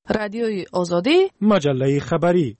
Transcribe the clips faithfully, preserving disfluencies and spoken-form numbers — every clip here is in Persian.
رادیوی آزادی، مجله خبری.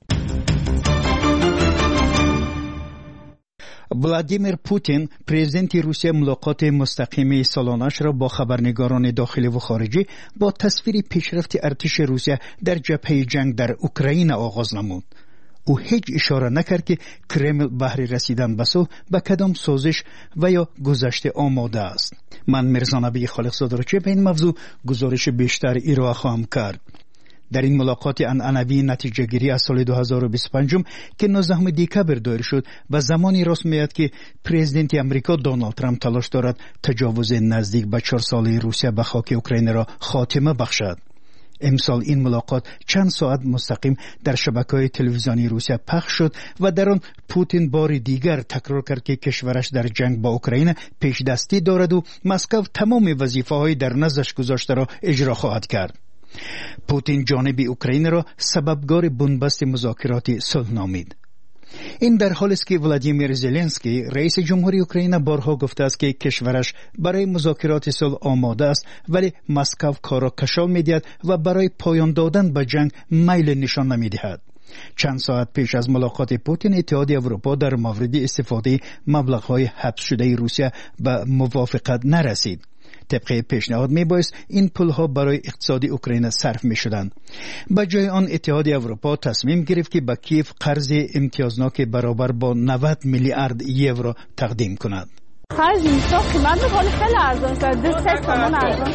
ولادیمیر پوتین پرزیدنت روسیه ملاقات مستقیم سالانش را با خبرنگاران داخلی و خارجی با تصویر پیشرفت ارتش روسیه در جبهه جنگ در اوکراین آغاز نمود. او هیچ اشاره نکرد که کرمل بهر رسیدن به صلح به کدام سازش و یا گذشته آماده است. من میرزا نبی خالقزاده را چه به این موضوع گزارش بیشتر ارائه خواهم کرد. در این ملاقات عنعنوی نتیجه گیری از سال دو هزار و بیست و پنج که نوزدهم دکبر دایر شد و زمانی راست میاد که پرزیدنت امریکا دونالد ترامپ تلاش دارد تجاوز نزدیک به چهار ساله روسیه به خاک اوکراین را خاتمه بخشد. امسال این ملاقات چند ساعت مستقیم در شبکه‌های تلویزیونی روسیه پخش شد و در آن پوتین بار دیگر تکرار کرد که کشورش در جنگ با اوکراین پیش دستی دارد و مسکو تمام وظیفه‌های در نظرش گذاشته را اجرا خواهد کرد. پوتین جانب اوکراین را سببگار بنبست مذاکرات صلح نامید. این در حالی است که ولادیمیر زلنسکی رئیس جمهوری اوکراین بارها گفته است که کشورش برای مذاکرات صلح آماده است، ولی مسکو کار را کشال می‌دهد و برای پایان دادن به جنگ میل نشان نمی‌دهد. چند ساعت پیش از ملاقات پوتین اتحادیه اروپا در مورد استفاده مبلغ‌های حبس شده روسیه به موافقت نرسید. طبق پیشنهاد میبایست این پولها برای اقتصاد اوکراین صرف میشدند. به جای آن اتحادیه اروپا تصمیم گرفت که به کیف قرض امتیازناک برابر با نود میلیارد یورو تقدیم کند. قرض میساخت قیمت خیلی خیلی ارزان است. دو سه تومان ارزان.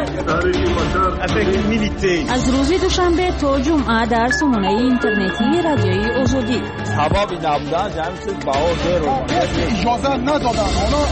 از روز دوشنبه تا جمعه در سامانه اینترنتی رادیوی آزادی. ثوابی نبودن جمع شد باور رو. اجازه ندادن.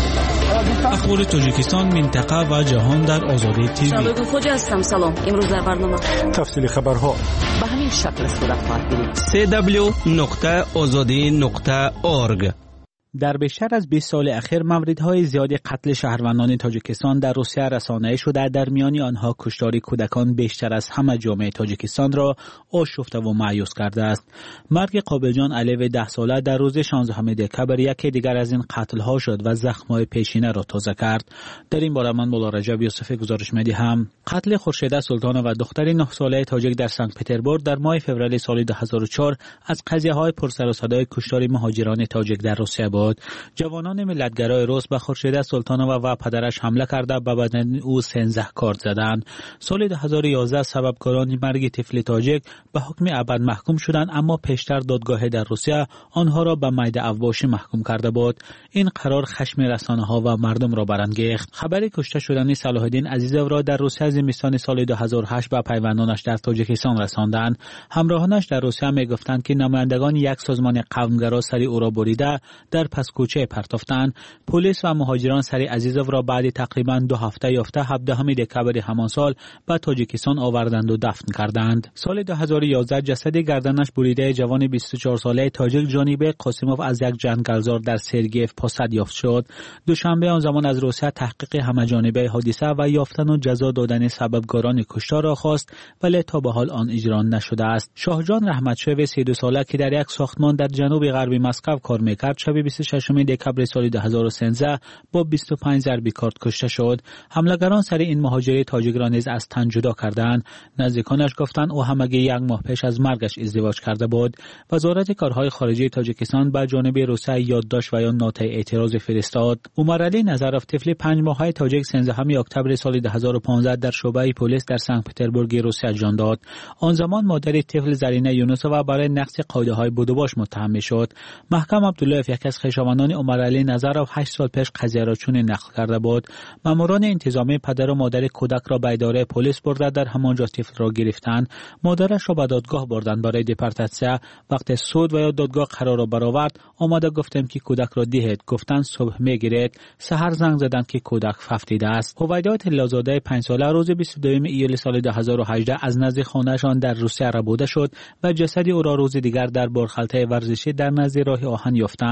اخبار تاجیکستان، منطقه و جهان در آزادی تیوی. شبکه خوجا هستم. سلام. امروز در برنامه تفصیل خبرها به همین شکل صورت خواهد گرفت. سی دبلیو نقطه آزادی نقطه اورگ. در بیشتر از بیست سال اخیر موردهای زیادی قتل شهروندان تاجیکستان در روسیه رسانه‌ای شده، در میان آنها کشتار کودکان بیشتر از همه جامعه تاجیکستان را آشفته و مایوس کرده است. مرگ قابلجان علیو ده ساله در روز شانزدهم دکبر یکی دیگر از این قتل‌ها شد و زخم‌های پیشینه را تازه کرد. در این باره من مولا رجب یوسفی گزارش می‌دهم. قتل خورشیده سلطانه و دختر نه ساله تاجیک در سنت پترزبورگ در ماه فوریه سال دو هزار و چهار از قضیه‌های پرسر و صدای کشتار مهاجران تاجیک در روسیه بود. جوانان ملتگرای روس به خورشیده سلطانووا و پدرش حمله کرده به بدن او سیزده کارت زدند. سال دو هزار و یازده سببکاران مرگ طفل تاجیک به حکم ابد محکوم شدند، اما پیشتر دادگاه در روسیه آنها را به مید اواشی محکوم کرده بود. این قرار خشم رسانه‌ها و مردم را برانگیخت. خبر کشته شدن صلاح الدین عزیزوف را در روسیه زمستان سال دو هزار و هشت به پیوندانش در تاجیکستان رساندند. همراهانش در روسیه میگفتند که نمایندگان یک سازمان قومگرا سری او را بریده در پس کوچه پرتافتند. پلیس و مهاجران سری عزیزوف را بعد تقریبا دو هفته یافته هفدهم دکبر همان سال به تاجیکستان آوردند و دفن کردند. سال دو هزار و یازده جسد گردنش بریده جوان بیست و چهار ساله تاجیک جانیبه قاسیموف از یک جنگلزار در سرگیف پاسد یافت شد. دوشنبه آن زمان از روسیه تحقیق همه‌جانبه حادثه و یافتن و جزا دادن سببکاران کشتار را خواست، ولی تا به حال آن اجرا نشده است. شاهجان رحمتشوی سی و دو ساله که در یک ساختمان در جنوب غربی مسکو کار میکرد، شب بیست و ششم دکبر سال دو هزار و سیزده با بیست و پنج ضربی کارت کشته شد. حملگران سر این مهاجر تاجیک را نیز از تن جدا کردند. نزدیکانش گفتند او همگی یک ماه پیش از مرگش ازدواج کرده بود. وزارت کارهای خارجه تاجیکستان به جانب روسیه یادداشت و یا نوت اعتراض فرستاد. عمر علی نظروف طفل پنج ماهه تاجیک سیزدهم اکتبر سال دو هزار و پانزده در شعبه پلیس در سنت پترزبورگ روسیه جان داد. آن زمان مادر طفل زرینه یونسووا برای نقض قاعده‌های بودوباش متهم می‌شد. محکم عبداللهف یکی از خویشاوندان عمر علی نظروف هشت سال پیش قضیه را چنین نقل کرده بود. ماموران انتظامی پدر و مادر کودک را به اداره پلیس برده در همانجا طفل را گرفتند. مادرش را به دادگاه بردند برای دپورتاسیون. وقتی سود و یا دادگاه قرار را برآورد، آمده گفتم که کودک را دهید. گفتند صبح میگیرید. سحر زنگ زدند که کودک ففتیده است. هویدا طلازاده پنج ساله روز بیست و دوم ایول سال دو هزار و هجده از نزد خانه‌شان در روسیه ربوده شد و جسد او را روز دیگر در بارخلطه ورزشی در نزد راه آهن یافتند.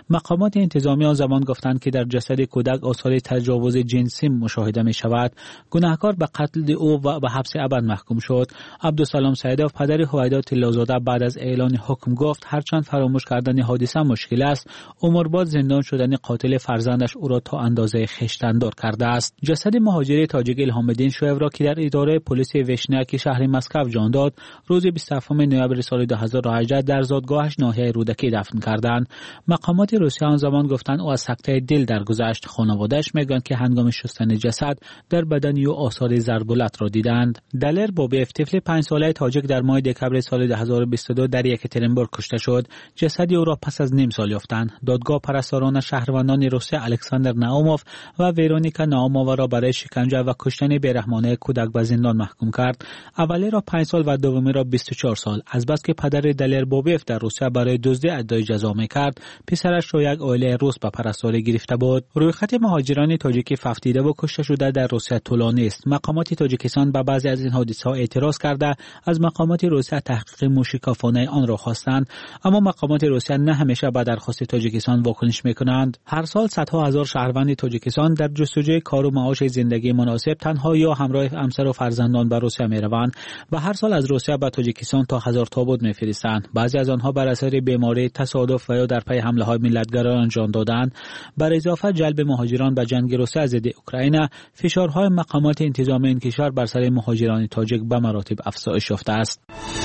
مقامات انتظامی آن زمان گفتند که در جسد کودک آثار تجاوز جنسی مشاهده می شود. گناهکار به قتل او و به حبس ابد محکوم شد. عبدالسلام سیدوف پدر هویدا طلازاده بعد از اعلان حکم گفت هرچند فراموش کردن حادثه مشکل است، عمرباد زندان شدن قاتل فرزندش او را تا اندازه خشتندار کرده است. جسد مهاجر تاجیک الهام‌الدین شویو را که در اداره پلیس وشنیک شهر مسکو جان داد، روز بیست و هفتم نوامبر سال دو هزار و هجده در زادگاهش ناحیه رودکی دفن کردند. مقامات روسیه آن زمان گفتند او از سکته دل درگذشت. خانواده‌اش میگویند که هنگام شستن جسد در بدن او آثار ضربالت را دیدند. دلر بوبیف طفل پنج ساله تاجیک در ماه دکمبر سال دو هزار و بیست و دو در یکاترینبورگ کشته شد. جسد او را پس از نیم سال یافتند. دادگاه پرستاران شهروندان روسیه الکساندر ناوموف و ورونیکا ناومووا را برای شکنجه و کشتن بیرحمانه کودک به زندان محکوم کرد. اولی را پنج سال و دومی را بیست و چهار سال. از بس که پدر دلر بوبیف در روسیه برای دزدی ادعای جزا می‌کرد، پسرش را یک عائله روس به پرستاری گرفته بود. رویخط مهاجران تاجیکی ففتیده و کشته شده در روسیه طولانی است. مقامات تاجیکستان به بعضی از این حادثه‌ها اعتراض کرده از مقامات روسیه تحقیق موشکافانه آن را خواستند، اما مقامات روسیه نه همیشه به درخواست تاجیکستان واکنش می‌کنند. هر سال صدها هزار شهروند تاجیکستان در جستجوی کار و معاش زندگی مناسب تنها یا همراه همسر و فرزندان به روسیه می‌روند و هر سال از روسیه به تاجیکستان تا هزار تابوت می‌فرستند. بعضی از آنها بر اثر بیماری، تصادف و یا در پی حمله‌های ملت‌گرایان جان دادند. بر اضافه جلب مهاجران به جنگ روسیه ضد اوکراین، فشارهای مقامات انتظامی این کشور بر سر مهاجران تاجیک به مراتب افزایش یافته است.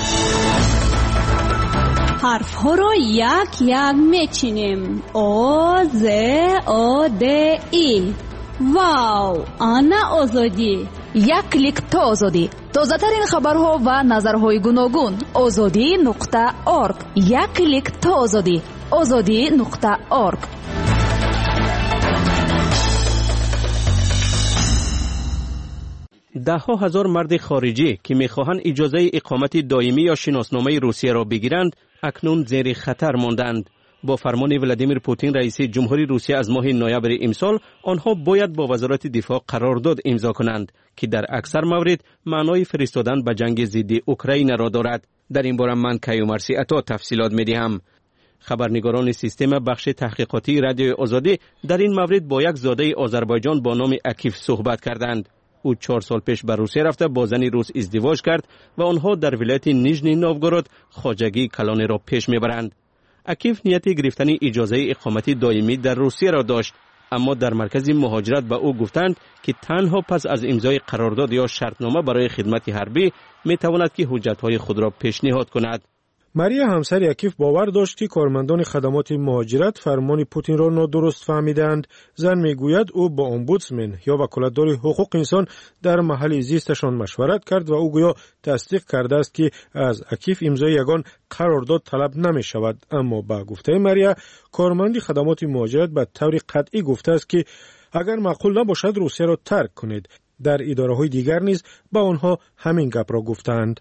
حرف ها را یک یک میچینیم. او ز او د ای. واو، آنا آزادی. یک کلیک تا آزادی. تازه ترین خبرها و نظرهای گوناگون. آزادی نقطه ارگ. یک کلیک تا آزادی. آزادی نقطه ارگ. ده ها هزار مرد خارجی که میخواهند اجازه اقامت دائمی یا شناسنامه روسیه را بگیرند اکنون زیر خطر ماندند. با فرمان ولادیمیر پوتین رئیس جمهوری روسیه از ماه نوامبر امسال آنها باید با وزارت دفاع قرارداد امضا کنند که در اکثر موارد معنای فرستادن به جنگ ضد اوکراین را دارد. در این باره من کیومرثی عطا تفصیلات میدهم. خبرنگاران سیستم بخش تحقیقاتی رادیوی آزادی در این مورد با یک زاده آذربایجان با نام اکیف صحبت کردند. او چهار سال پیش به روسیه رفته با زنی روس ازدواج کرد و آنها در ولایت نیژنی نوگورود خواجگی کلانی را پیش میبرند. اکیف نیت گرفتن اجازه اقامت دائمی در روسیه را داشت، اما در مرکز مهاجرت به او گفتند که تنها پس از امضای قرارداد یا شرطنامه برای خدمت حربی میتواند که حجتهای خود را پیشنهاد کند. ماریا همسر اکیف باور داشت که کارمندان خدمات مهاجرت فرمان پوتین را نادرست فهمیدند. زن میگوید او با امبودسمن یا وکالتدار حقوق انسان در محل زیستشان مشورت کرد و او گویا تصدیق کرده است که از اکیف امضای یگان قرارداد طلب نمی شود. اما با گفته ماریا کارمند خدمات مهاجرت به طور قطعی گفته است که اگر معقول نباشد روسیه را ترک کنید. در اداره‌های دیگر نیز با آنها همین گپ را گفتند.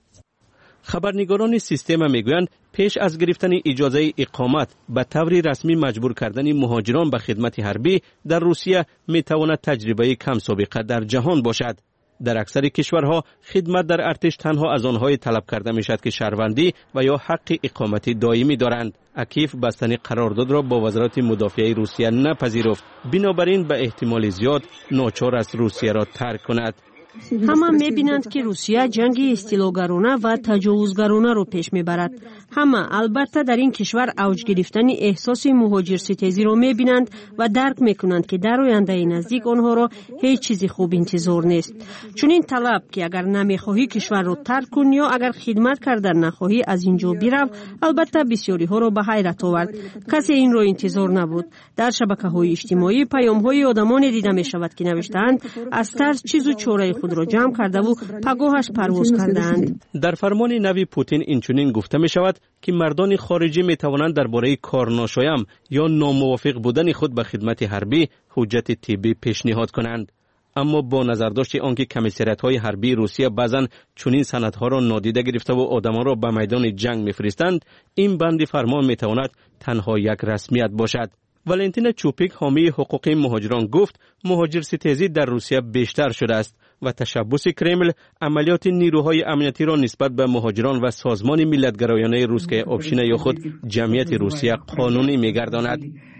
خبرنگاران سیستم میگویند پیش از گرفتن اجازه اقامت به طور رسمی مجبور کردن مهاجران به خدمت حربی در روسیه میتواند تجربه کم سابقه در جهان باشد. در اکثر کشورها خدمت در ارتش تنها از آنهای طلب کرده میشد که شهروندی و یا حق اقامت دائمی دارند. اکیف بستن قرارداد را با وزارت مدافعه روسیه نپذیرفت، بنابراین به احتمال زیاد ناچار است روسیه را ترک کند. همه می‌بینند که روسیه جنگ استیلاگرانه و تجاوزگرانه را پیش می‌برد. همه البته در این کشور اوج گرفتن احساس مهاجر ستیزی را می‌بینند و درک می‌کنند که در آینده نزدیک آنها را هیچ چیزی خوب انتظار نیست. چون این طلب که اگر نمی‌خواهی کشور را ترک کن یا اگر خدمت کردن نخواهی از اینجا برو، البته بسیاری ها را به حیرت آورد. کسی این را انتظار نبود. در شبکه‌های اجتماعی پیام‌های آدمانی دیده می‌شود که نوشتند از ترس چیز و چاره خود را جمع کرده و پگاهش پرواز کردند. در فرمان نوی پوتین اینچنین گفته می شود که مردان خارجی می توانند درباره کار ناشایم یا ناموافق بودن خود به خدمت حربی حجت طبی پیشنهاد کنند. اما با نظرداشت آنکه کمیسریت‌های حربی روسیه بعضاً چنین سندها را نادیده گرفته و آدمان را به میدان جنگ می‌فرستند، این بند فرمان می‌تواند تنها یک رسمیت باشد. ولنتینا چوپیک حامی حقوق مهاجران گفت مهاجر ستیزی در روسیه بیشتر شده است و تشبث کرمل عملیات نیروهای امنیتی را نسبت به مهاجران و سازمان ملت‌گرایانه روس که آبشین یا خود جمعیت روسیه قانونی می‌گرداند.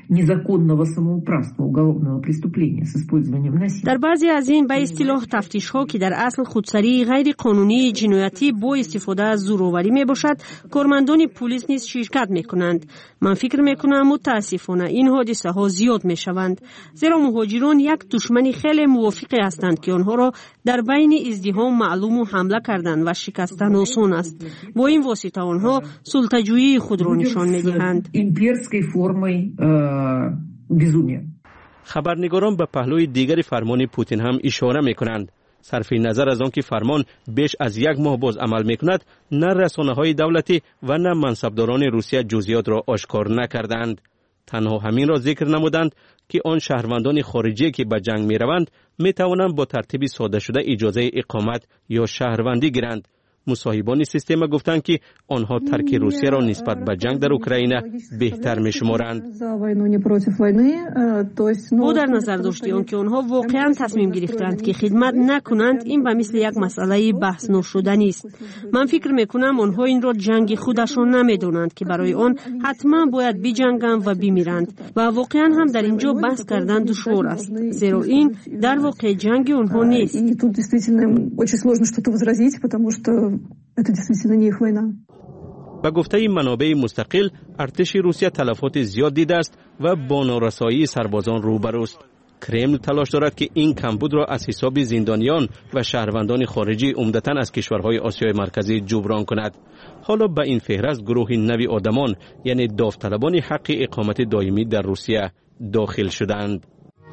незаконного самоуправства, уголовного преступления с использованием насилия. در بعضی از این به اصطلاح تفتیش‌ها که در اصل خودسری غیر قانونی جنایتی با استفاده از زورآوری میباشد، کارمندان پلیس نیز شرکت میکنند. من فکر میکنم متاسفانه این حادثه ها زیاد میشوند، زیرا مهاجران یک دشمن خیلی موافق هستند که آنها را در بین ازدحام معلوم و حمله کردن و شکستن آسان است. با این واسطه آنها سلطه‌جویی خود را نشان میدهند. خبرنگاران به پهلوی دیگر فرمان پوتین هم اشاره میکنند. صرف نظر از آنکه فرمان بیش از یک ماه باز عمل میکند، نه رسانه‌های دولتی و نه منصبداران روسیه جزئیات را آشکار نکردند. تنها همین را ذکر نمودند که آن شهروندان خارجی که به جنگ میروند میتوانند با ترتیب ساده شده اجازه اقامت یا شهروندی گیرند. مصاحبان سیستم گفتند که آنها ترک روسیه را نسبت به جنگ در اوکراین بهتر می‌شمارند. او در نظر داشتی آنکه آنها واقعا تصمیم گرفتند که خدمت نکنند، این به مثل یک مسئله بحث نشدنی است. من فکر میکنم آنها این را جنگ خودشان نمیدونند که برای آن حتما باید بجنگند و بمیرند و واقعا هم در اینجا بحث کردن دشوار است، زیرا این در واقع جنگ آنها نیست. به گفته منابع مستقل، ارتش روسیه تلفات زیاد دیده است و با نارسایی سربازان روبروست. کرمل تلاش دارد که این کمبود را از حساب زندانیان و شهروندان خارجی عمدتاً از کشورهای آسیای مرکزی جبران کند. حالا به این فهرست گروه نوی آدمان، یعنی داوطلبان حق اقامت دائمی در روسیه داخل شدند.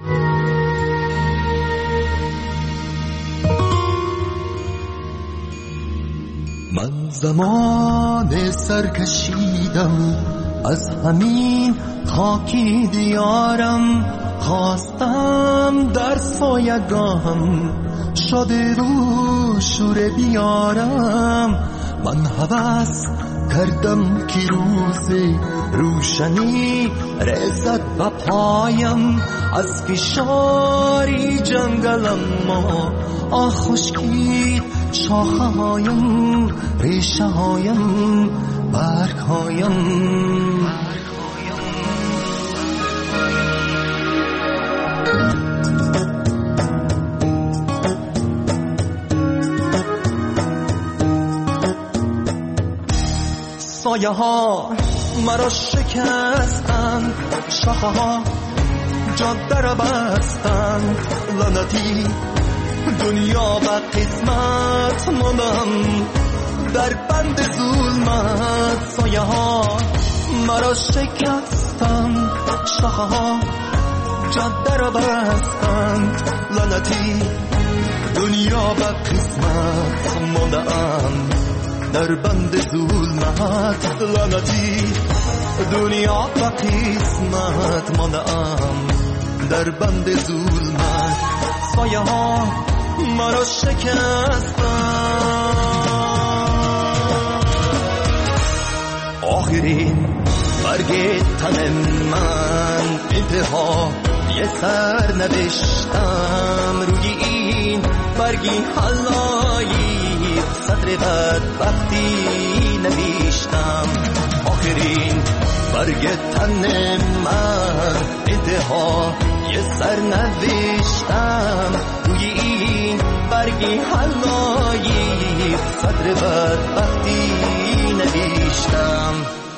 من زمان سرکشیدم از همین خاکی دیارم، خواستم در سایگاهم شده رو شوره بیارم. من هوس کردم که روز روشنی رسد به پایم، از فشاری جنگلم ما آه خشکید شاخه هایم، ریشه هایم، برگ هایم. سایه ها مرا شکستند، شاخه ها جاده را بستند، لعنتی دنیا و قسمت ماندم در بند ظلمت. سایه ها مرا شکستند، شاخه ها جاده را بستند، لعنتی دنیا و قسمت ماندم در بند ظلمت. لعنتی دنیا و قسمت ماندم در بند ظلمت. سایه ها مرا شکستند. آخرین برگ تن من انتها یه سر نوشتم، روی این برگی حلایی سطر بدبختی نوشتم. آخرین برگ تن من انتها یه سر نوشتم، روی این برگی حلایی سطر بدبختی نوشتم.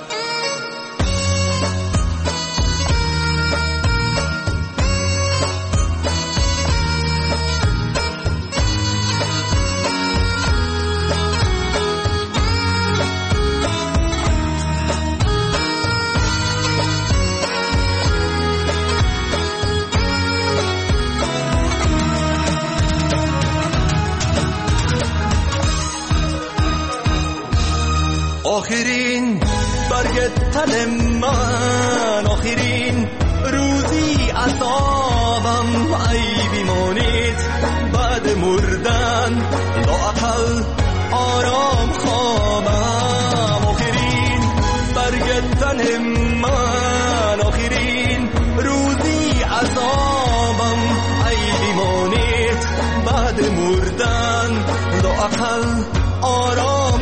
آخرین برگ تن من، آخرین روزی عذابم، ای بیمانید بعد مردن لااقل آرام خوابم. آخرین برگ تن من، آخرین روزی عذابم، ای بیمانید بعد مردن لااقل آرام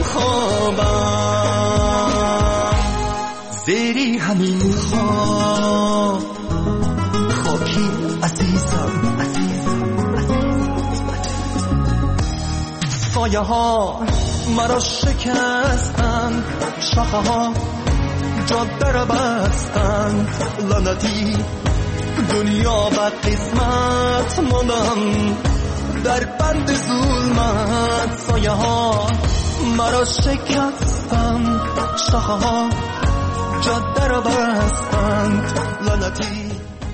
خوابم. زیری همین خواب سایه ها مرا شکستند، شاخه ها جاده را بستند، لعنتی دنیا و قسمت ماندم در بند ظلمت. سایه ها مرا شکستند، شاخه ها جاده را بستند، لعنتی.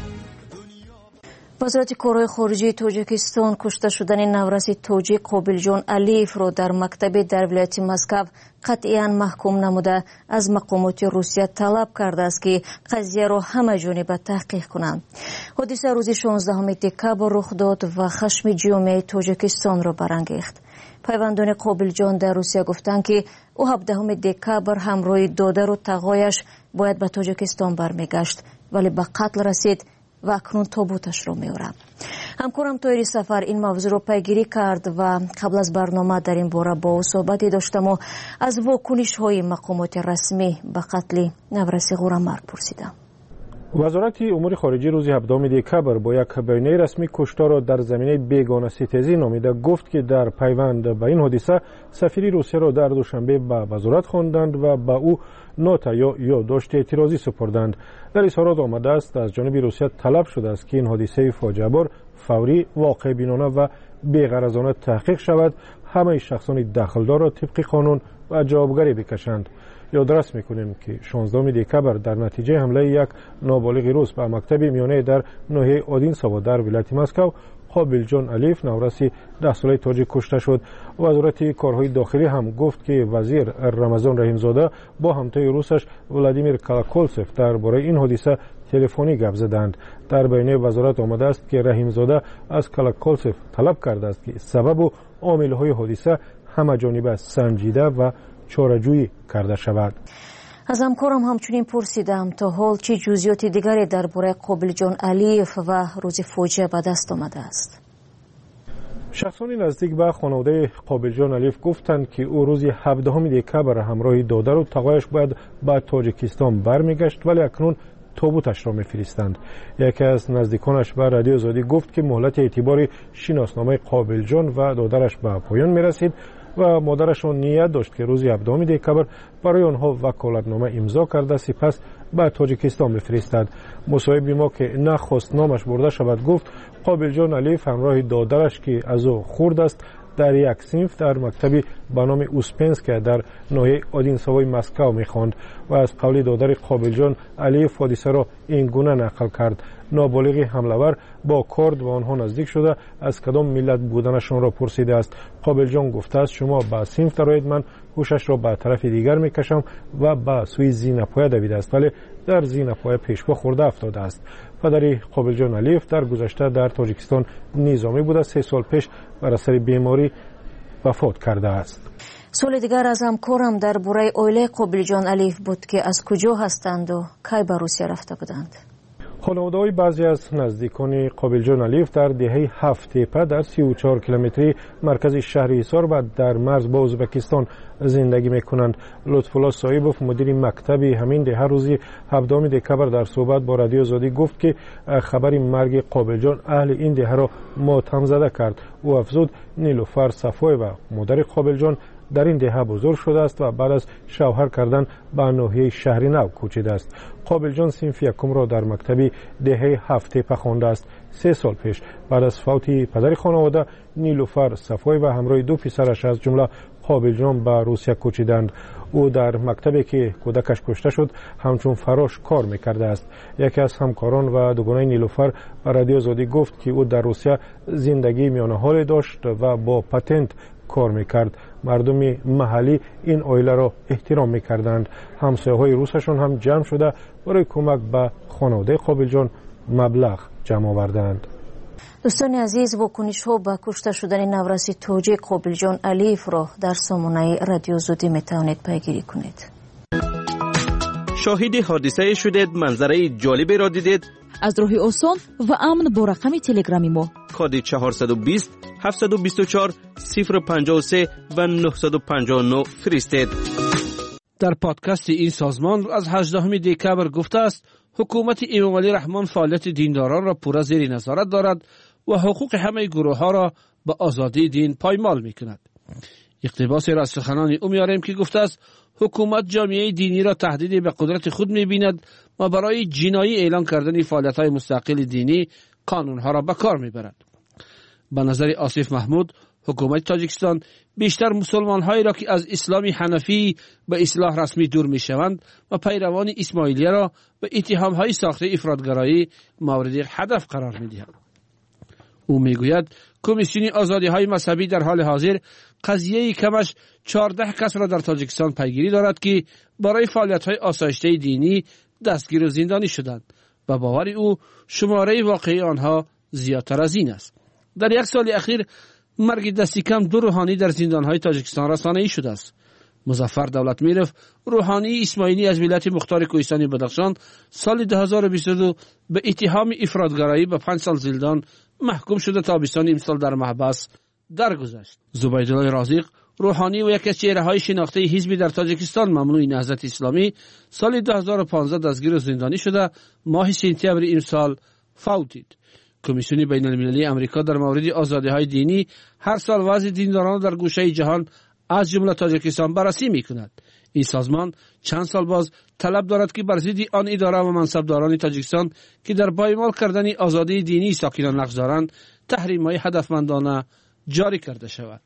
وزارت کارهای خارجه تاجیکستان کشته شدن نورس تاجیک قابلجان علیف را در مکتب در ولایت مسکو قطعاً محکوم نموده از مقامات روسیه طلب کرده است که قضیه را همه جانبه تحقیق کنند. حادثه روز شانزدهم دکبر رخ داد و خشم جامعه تاجیکستان را برانگیخت. پیوندان قابلجان در روسیه گفتند که او هفدهم دکبر همراه دادر و تقایش باید به تاجیکستان برمیگشت، ولی به قتل رسید و اکنون تابوتش را می‌آورد. همکارم طاهر سفر این موضوع را پیگیری کرد و قبل از برنامه در این باره با او صحبتی داشتم و از واکنش‌های مقامات رسمی به قتل نورس غورمرگ پرسیدم. وزارت امور خارجه روز هفدهم دکبر با یک بیانیه رسمی کشتار را در زمینه بیگانه ستیزی نامیده گفت که در پیوند به این حادثه سفیر روسیه را در دوشنبه به وزارت خواندند و به او نوت یا یادداشت اعتراضی سپردند. در اظهارات آمده است از جانب روسیه طلب شده است که این حادثه فاجعه بار فوری، واقع بینانه و بی‌غرضانه تحقیق شود، همه شخصان دخلدار را طبق قانون و جوابگری بکشند. یادداشت میکنیم که شانزدهم دکبر در نتیجه حمله یک نابالغ روس به مکتب میانه در ناحیه آدینساوا در ولایت مسکو قابلجان علیف نورسی ده ساله تاجیک کشته شد. وزارت کارهای داخلی هم گفت که وزیر رمضان رحیمزاده با همتای روسش ولادیمیر کالاکولسف درباره این حادثه تلفنی گپ زدند. در بیانیه وزارت آمده است که رحیمزاده از کالاکولسف طلب کرده است که سبب و عامل‌های حادثه همه جانبه سنجیده و چاره‌جویی کرده شود. از همکارم همچنین پرسیدم تا حال چه جزئیات دیگری درباره قابلجان علیف و روز فاجعه به دست آمده است؟ شخصانی نزدیک به خانواده قابلجان علیف گفتند که او روز هفدهم دکبر همراه دادر و تقایش باید به تاجیکستان برمیگشت، ولی اکنون تابوتش را میفرستند. یکی از نزدیکانش به رادیو آزادی گفت که مهلت اعتبار شناسنامه قابلجان و دادرش به پایان میرسید و مادرشان نیت داشت که روز هفدهم دکبر برای آنها وکالتنامه امضا کرده سپس به تاجیکستان بفرستد. مصاحب ما که نخواست نامش برده شود گفت قابلجان علیف همراه دادرش که از او خرد است در یک صنف در مکتبی به نام اوسپنسک در ناحیه آدینساوای مسکو می‌خواند و از قول دادر قابلجان علیف حادثه را این گونه نقل کرد. نابالغ حمله‌ور با کارد و آنها نزدیک شده از کدام ملت بودنشان را پرسیده است. قابلجان گفته است شما به صنف درآیید، من هوشش را به طرف دیگر میکشم و به سوی زینه‌پایه دویده است، ولی در زینه‌پایه پیشپا خورده افتاده است. پدر قابلجان علیف در گذشته در تاجیکستان نظامی بوده، سه سال پیش بر اثر بیماری وفات کرده است. سوال دیگر از همکارم درباره عائله قابلجان علیف بود که از کجا هستند و کی به روسیه رفته بودند. خانواده‌های بعضی از نزدیکان قابلجان علیف در دهه هفت تپه در سی و چهار کیلومتری مرکز شهر حصار و در مرز با ازبکستان زندگی میکنند. لطف‌الله صاحبوف مدیر مکتبی همین دهه روزی هفدهم دکبر در صحبت با رادیو آزادی گفت که خبر مرگ قابلجان اهل این دهه را ماتم زده کرد. او افزود نیلوفر صفایeva مادر قابلجان در این دهه بزرگ شده است و بعد از شوهر کردن به ناحیه شهر نو کوچیده است. قابلجان صنف یکم را در مکتبی دهه هفت تپه خوانده است. سه سال پیش بعد از فوت پدر خانواده نیلوفر صفایeva همراه دو پسرش از جمله قابلجان به روسیه کوچیدند. او در مکتبی که کودکش کشته شد همچون فراش کار میکرده است. یکی از همکاران و دوگانه نیلوفر به رادیو آزادی گفت که او در روسیه زندگی میانه حال داشت و با پتنت کار میکرد. مردم محلی این عائله را احترام میکردند. همسایه‌های روسشان هم جمع شده برای کمک به خانواده قابلجان مبلغ جمع آوردند. دوستان عزیز، واکنش ها به کشته شدن نورس تاجیک قابلجان علیف را در سامانه رادیو آزادی می توانید پیگیری کنید. شاهد حادثه شدید، منظره جالبی را دیدید؟ از راه آسان و امن با رقم تلگرامی ما کد چهارصد و بیست هفتصد و بیست و چهار صفر پنجاه و سه و نهصد و پنجاه و نه فرستید. در پادکست این سازمان از هجدهم دکبر گفته است حکومت امام علی رحمان فعالیت دینداران را پورا زیر نظارت دارد و حقوق همه گروه ها را به آزادی دین پایمال می کند. اقتباس را از سخنان او میاریم که گفته است حکومت جامعه دینی را تهدید به قدرت خود می‌بیند و برای جنایی اعلان کردن فعالیت‌های مستقل دینی قانون‌ها را به کار می‌برد. به نظر آصف محمود حکومت تاجیکستان بیشتر مسلمان‌هایی را که از اسلام حنفی به اصلاح رسمی دور می‌شوند و پیروان اسماعیلیه را به اتهام‌های ساخته افراطگرایی مورد هدف قرار می‌دهد. او میگوید کمیسیون آزادی‌های مذهبی در حال حاضر قضیه کمش چهارده کس را در تاجیکستان پیگیری دارد که برای فعالیت‌های آسایشته دینی دستگیر و زندانی شدند و باور او شماره واقعی آنها زیادتر از این است. در یک سال اخیر مرگ دستی کم دو روحانی در زندان‌های تاجیکستان رسانه‌ای شده است. مظفر دولتمیرف روحانی اسماعیلی از ولایت مختار کوهستانی بدخشان سال دو هزار و بیست و دو به اتهام افراطگرایی به پنج سال زندان محکوم شده تابستان امسال در محبس درگذشت. زبیدالله رازق روحانی و یکی از چهره‌های شناخته حزبی در تاجیکستان ممنوع نهضت اسلامی سال دو هزار و پانزده دستگیر و زندانی شده ماه سپتامبر امسال فوتید. کمیسیون بین المللی امریکا در مورد آزادی‌های دینی هر سال وضع دینداران در گوشه جهان از جمله تاجیکستان بررسی می‌کند. این سازمان چند سال باز طلب دارد که بر ضد آن اداره و منصبداران تاجیکستان که در پایمال کردن آزادی دینی ساکنان نقش دارند تحریم‌های هدفمندانه جاری کرده شود.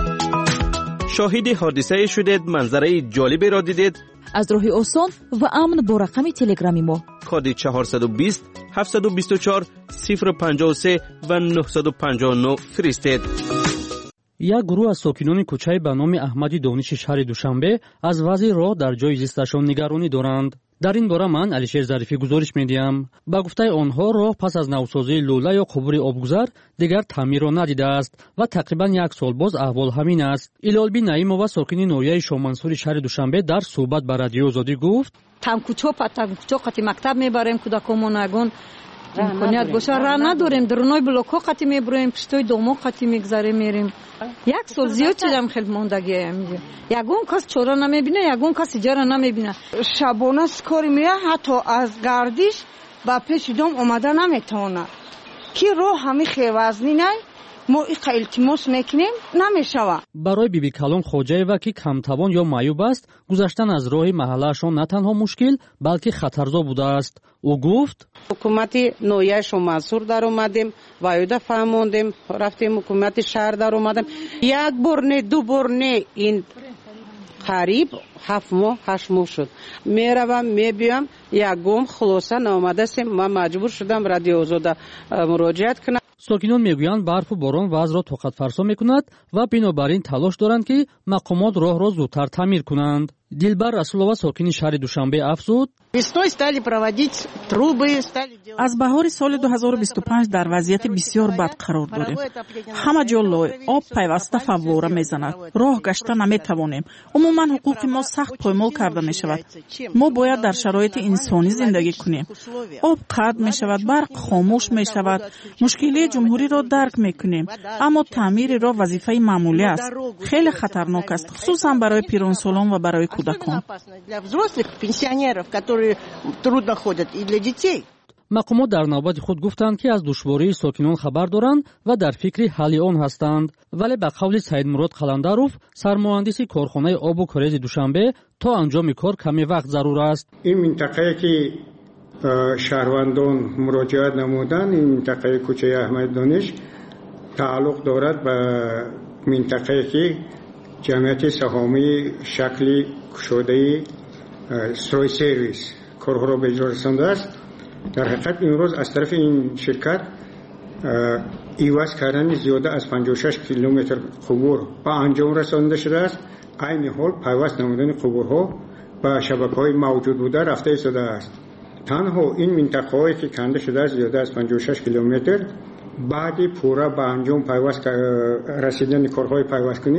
شاهد حادثه شدید، منظره جالبی را دیدید؟ از راه آسان و امن با رقم تلگرامی ما کد چهارصد و بیست هفتصد و بیست و چهار صفر پنجاه و سه و نهصد و پنجاه و نه فرستید. یک گروه از ساکنان کوچه به نام احمدی دانش شهر دوشنبه از وضع راه در جای زیستشان نگرانی دارند. در این باره من علیشیر ظریفی گزارش میدیم. با گفته آنها راه پس از نوسازی لوله یا قبور آبگذر دیگر تعمیر را ندیده است و تقریبا یک سال باز احوال همین است. ایلالبی نعیمова ساکن نویه شامنصور شهر دوشنبه در صحبت با رادیو آزادی گفت: там кучо патам кучо қати мактаб мебарем кудакомон агон имконият боша ра надорем даруной блоко қати меброем пиштои домо қати мегзарем мерем як сол зиёд шудам хел мондагиам ягон кас чора намебина ягон кас иҷора намебина шабона кори мея ҳатто аз гардиш ба пеши дом омада наметавонад ки роҳ ҳами хевазнинай мо иқа илтимос мекунем намешавад. барои биби калон хоҷаева ки камтавон ё маъюб аст гузаштан аз роҳи маҳаллаашон на танҳо мушкил балки хатарзо будааст. ӯ гуфт: ҳукумати ноҳияи шомансур даромадем ваъюда фаҳмондем рафтем ҳукумати шаҳр даромадем як бор не ду бор не ин қариб ҳафт моҳ ҳашт моҳ шуд меравам мебиям ягом хулоса наомадастем ман маҷбур шудам радиои озода муроҷиат кунам. сокинон мегӯянд барфу борон вазъро тоқатфарсо мекунад ва бинобар ин талош доранд ки мақомот роҳро зудтар таъмир кунанд. дилбар расулова сокини шаҳри душанбе афзуд: аз баҳори соли ду ҳазору бисту панҷ дар вазъияти бисёр бад қарор дорем. ҳама ҷо лой об пайваста фаввора мезанад. роҳ гашта наметавонем. умуман ҳуқуқи мо сахт поймол карда мешавад. мо бояд дар шароити инсонӣ зиндагӣ кунем. об қатъ мешавад, барқ хомӯш мешавад. мушкилии ҷумҳуриро дарк мекунем, аммо таъмири роҳ вазифаи маъмулӣ аст. хеле хатарнок аст, хусусан барои пиронсолон ва барои кӯдакон. мақомот дар навбати худ гуфтанд ки аз душвории сокинон хабар доранд ва дар фикри ҳалли он ҳастанд. вале ба қавли саидмурод қаландаров сармуҳандиси корхонаи обу корези душанбе то анҷоми кор каме вақт зарур аст. ин минтақае ки шаҳрвандон муроҷиат намуданд, ин минтақаи кӯчаи аҳмаддониш тааллуқ дорад ба минтақае ки ҷамъияти саҳомии шакли кушодаи строй сервис корҳоро ба иҷро расондааст. дар ҳақиқат имрӯз аз тарафи ин ширкат иваз кардани зиёда аз панҷоҳу шаш километр қубур ба анҷом расонида шудааст. айни ҳол пайваст намудани қубурҳо ба шабакаҳои мавҷуд буда рафта истодааст. танҳо ин минтақаҳое ки канда шудааст зиёда аз панҷоҳу шаш километр баъди пурра ба анҷом пайваст расидани корҳои пайвасткунӣ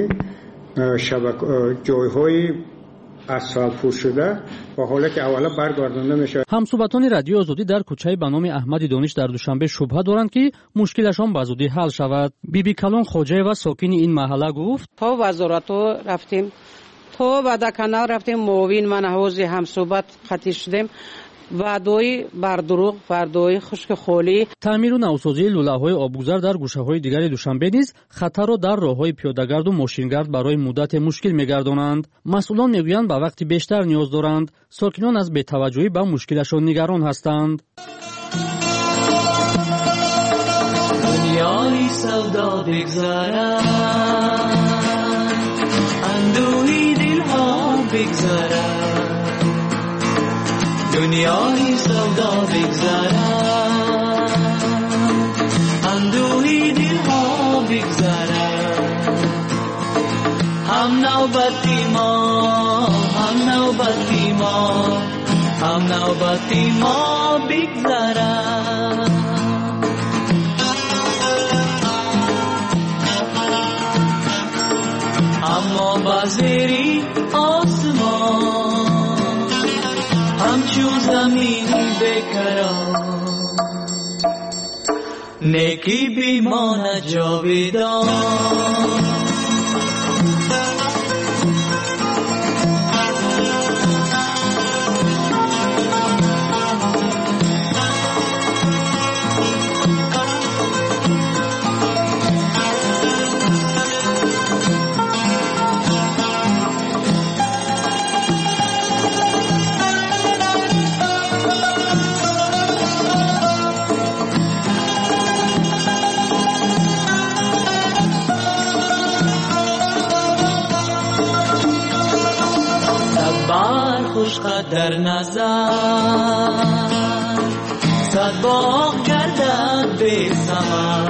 ҷойҳои асфалтпӯш шуда ба ҳоле ки аввала баргардонда мешавад. ҳамсуҳбатони радиои озодӣ дар кӯчаи ба номи аҳмади дониш дар душанбе шубҳа доранд ки мушкилашон ба зудӣ ҳал шавад. биби калон хоҷаева сокини ин маҳалла гуфт: то вазоратҳо рафтем, то ба даканал рафтем, муовин ва наҳози ҳамсуҳбат қатӣ шудем, ваъдои бардуруғ, ваъдои хушкихолӣ. таъмиру навсозии лӯлаҳои обгузар дар гӯшаҳои дигари Душанбе низ хатарро дар роҳҳои пиёдагарду мошингард барои муддате мушкил мегардонанд. масъулон мегӯянд ба вақти бештар ниёз доранд. сокинон аз бетаваҷҷӯҳӣ ба мушкилашон нигарон ҳастанд. دنیای سودا بگذرد اندوهی دلها بگذرد دنیای سودا بگذرد اندوهی دلها بگذرد هم نوبتی ما هم نوبتی ما هم نوبتی ما بگذرد اما بازری آسمان همچون زمین بکران نیکی بیماند جاویدان در نظر صد باغ گردد بی ثمر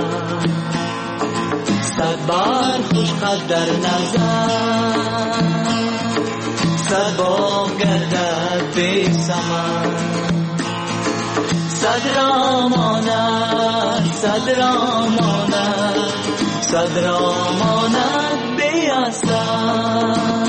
صد بار خوش قد در نظر صد باغ گردد بی ثمر صد راماند صد راماند صد راماند بی اثر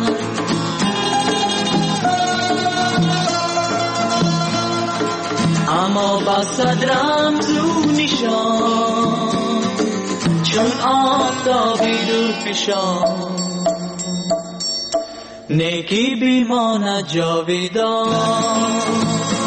اما با صد رمزو نشان چون آفتابی دور پیشان نیکی بیماند جاویدان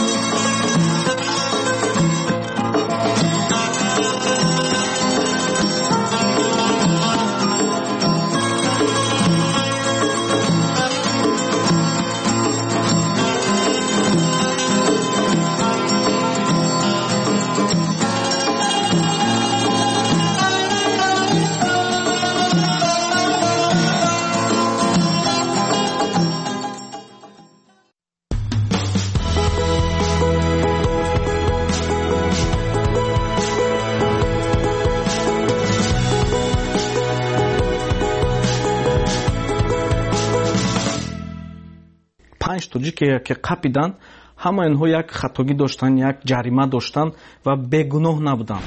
панҷ тоҷике ки қапиданд, ҳама инҳо як хатогӣ доштанд, як ҷарима доштанд ва бегуноҳ набуданд.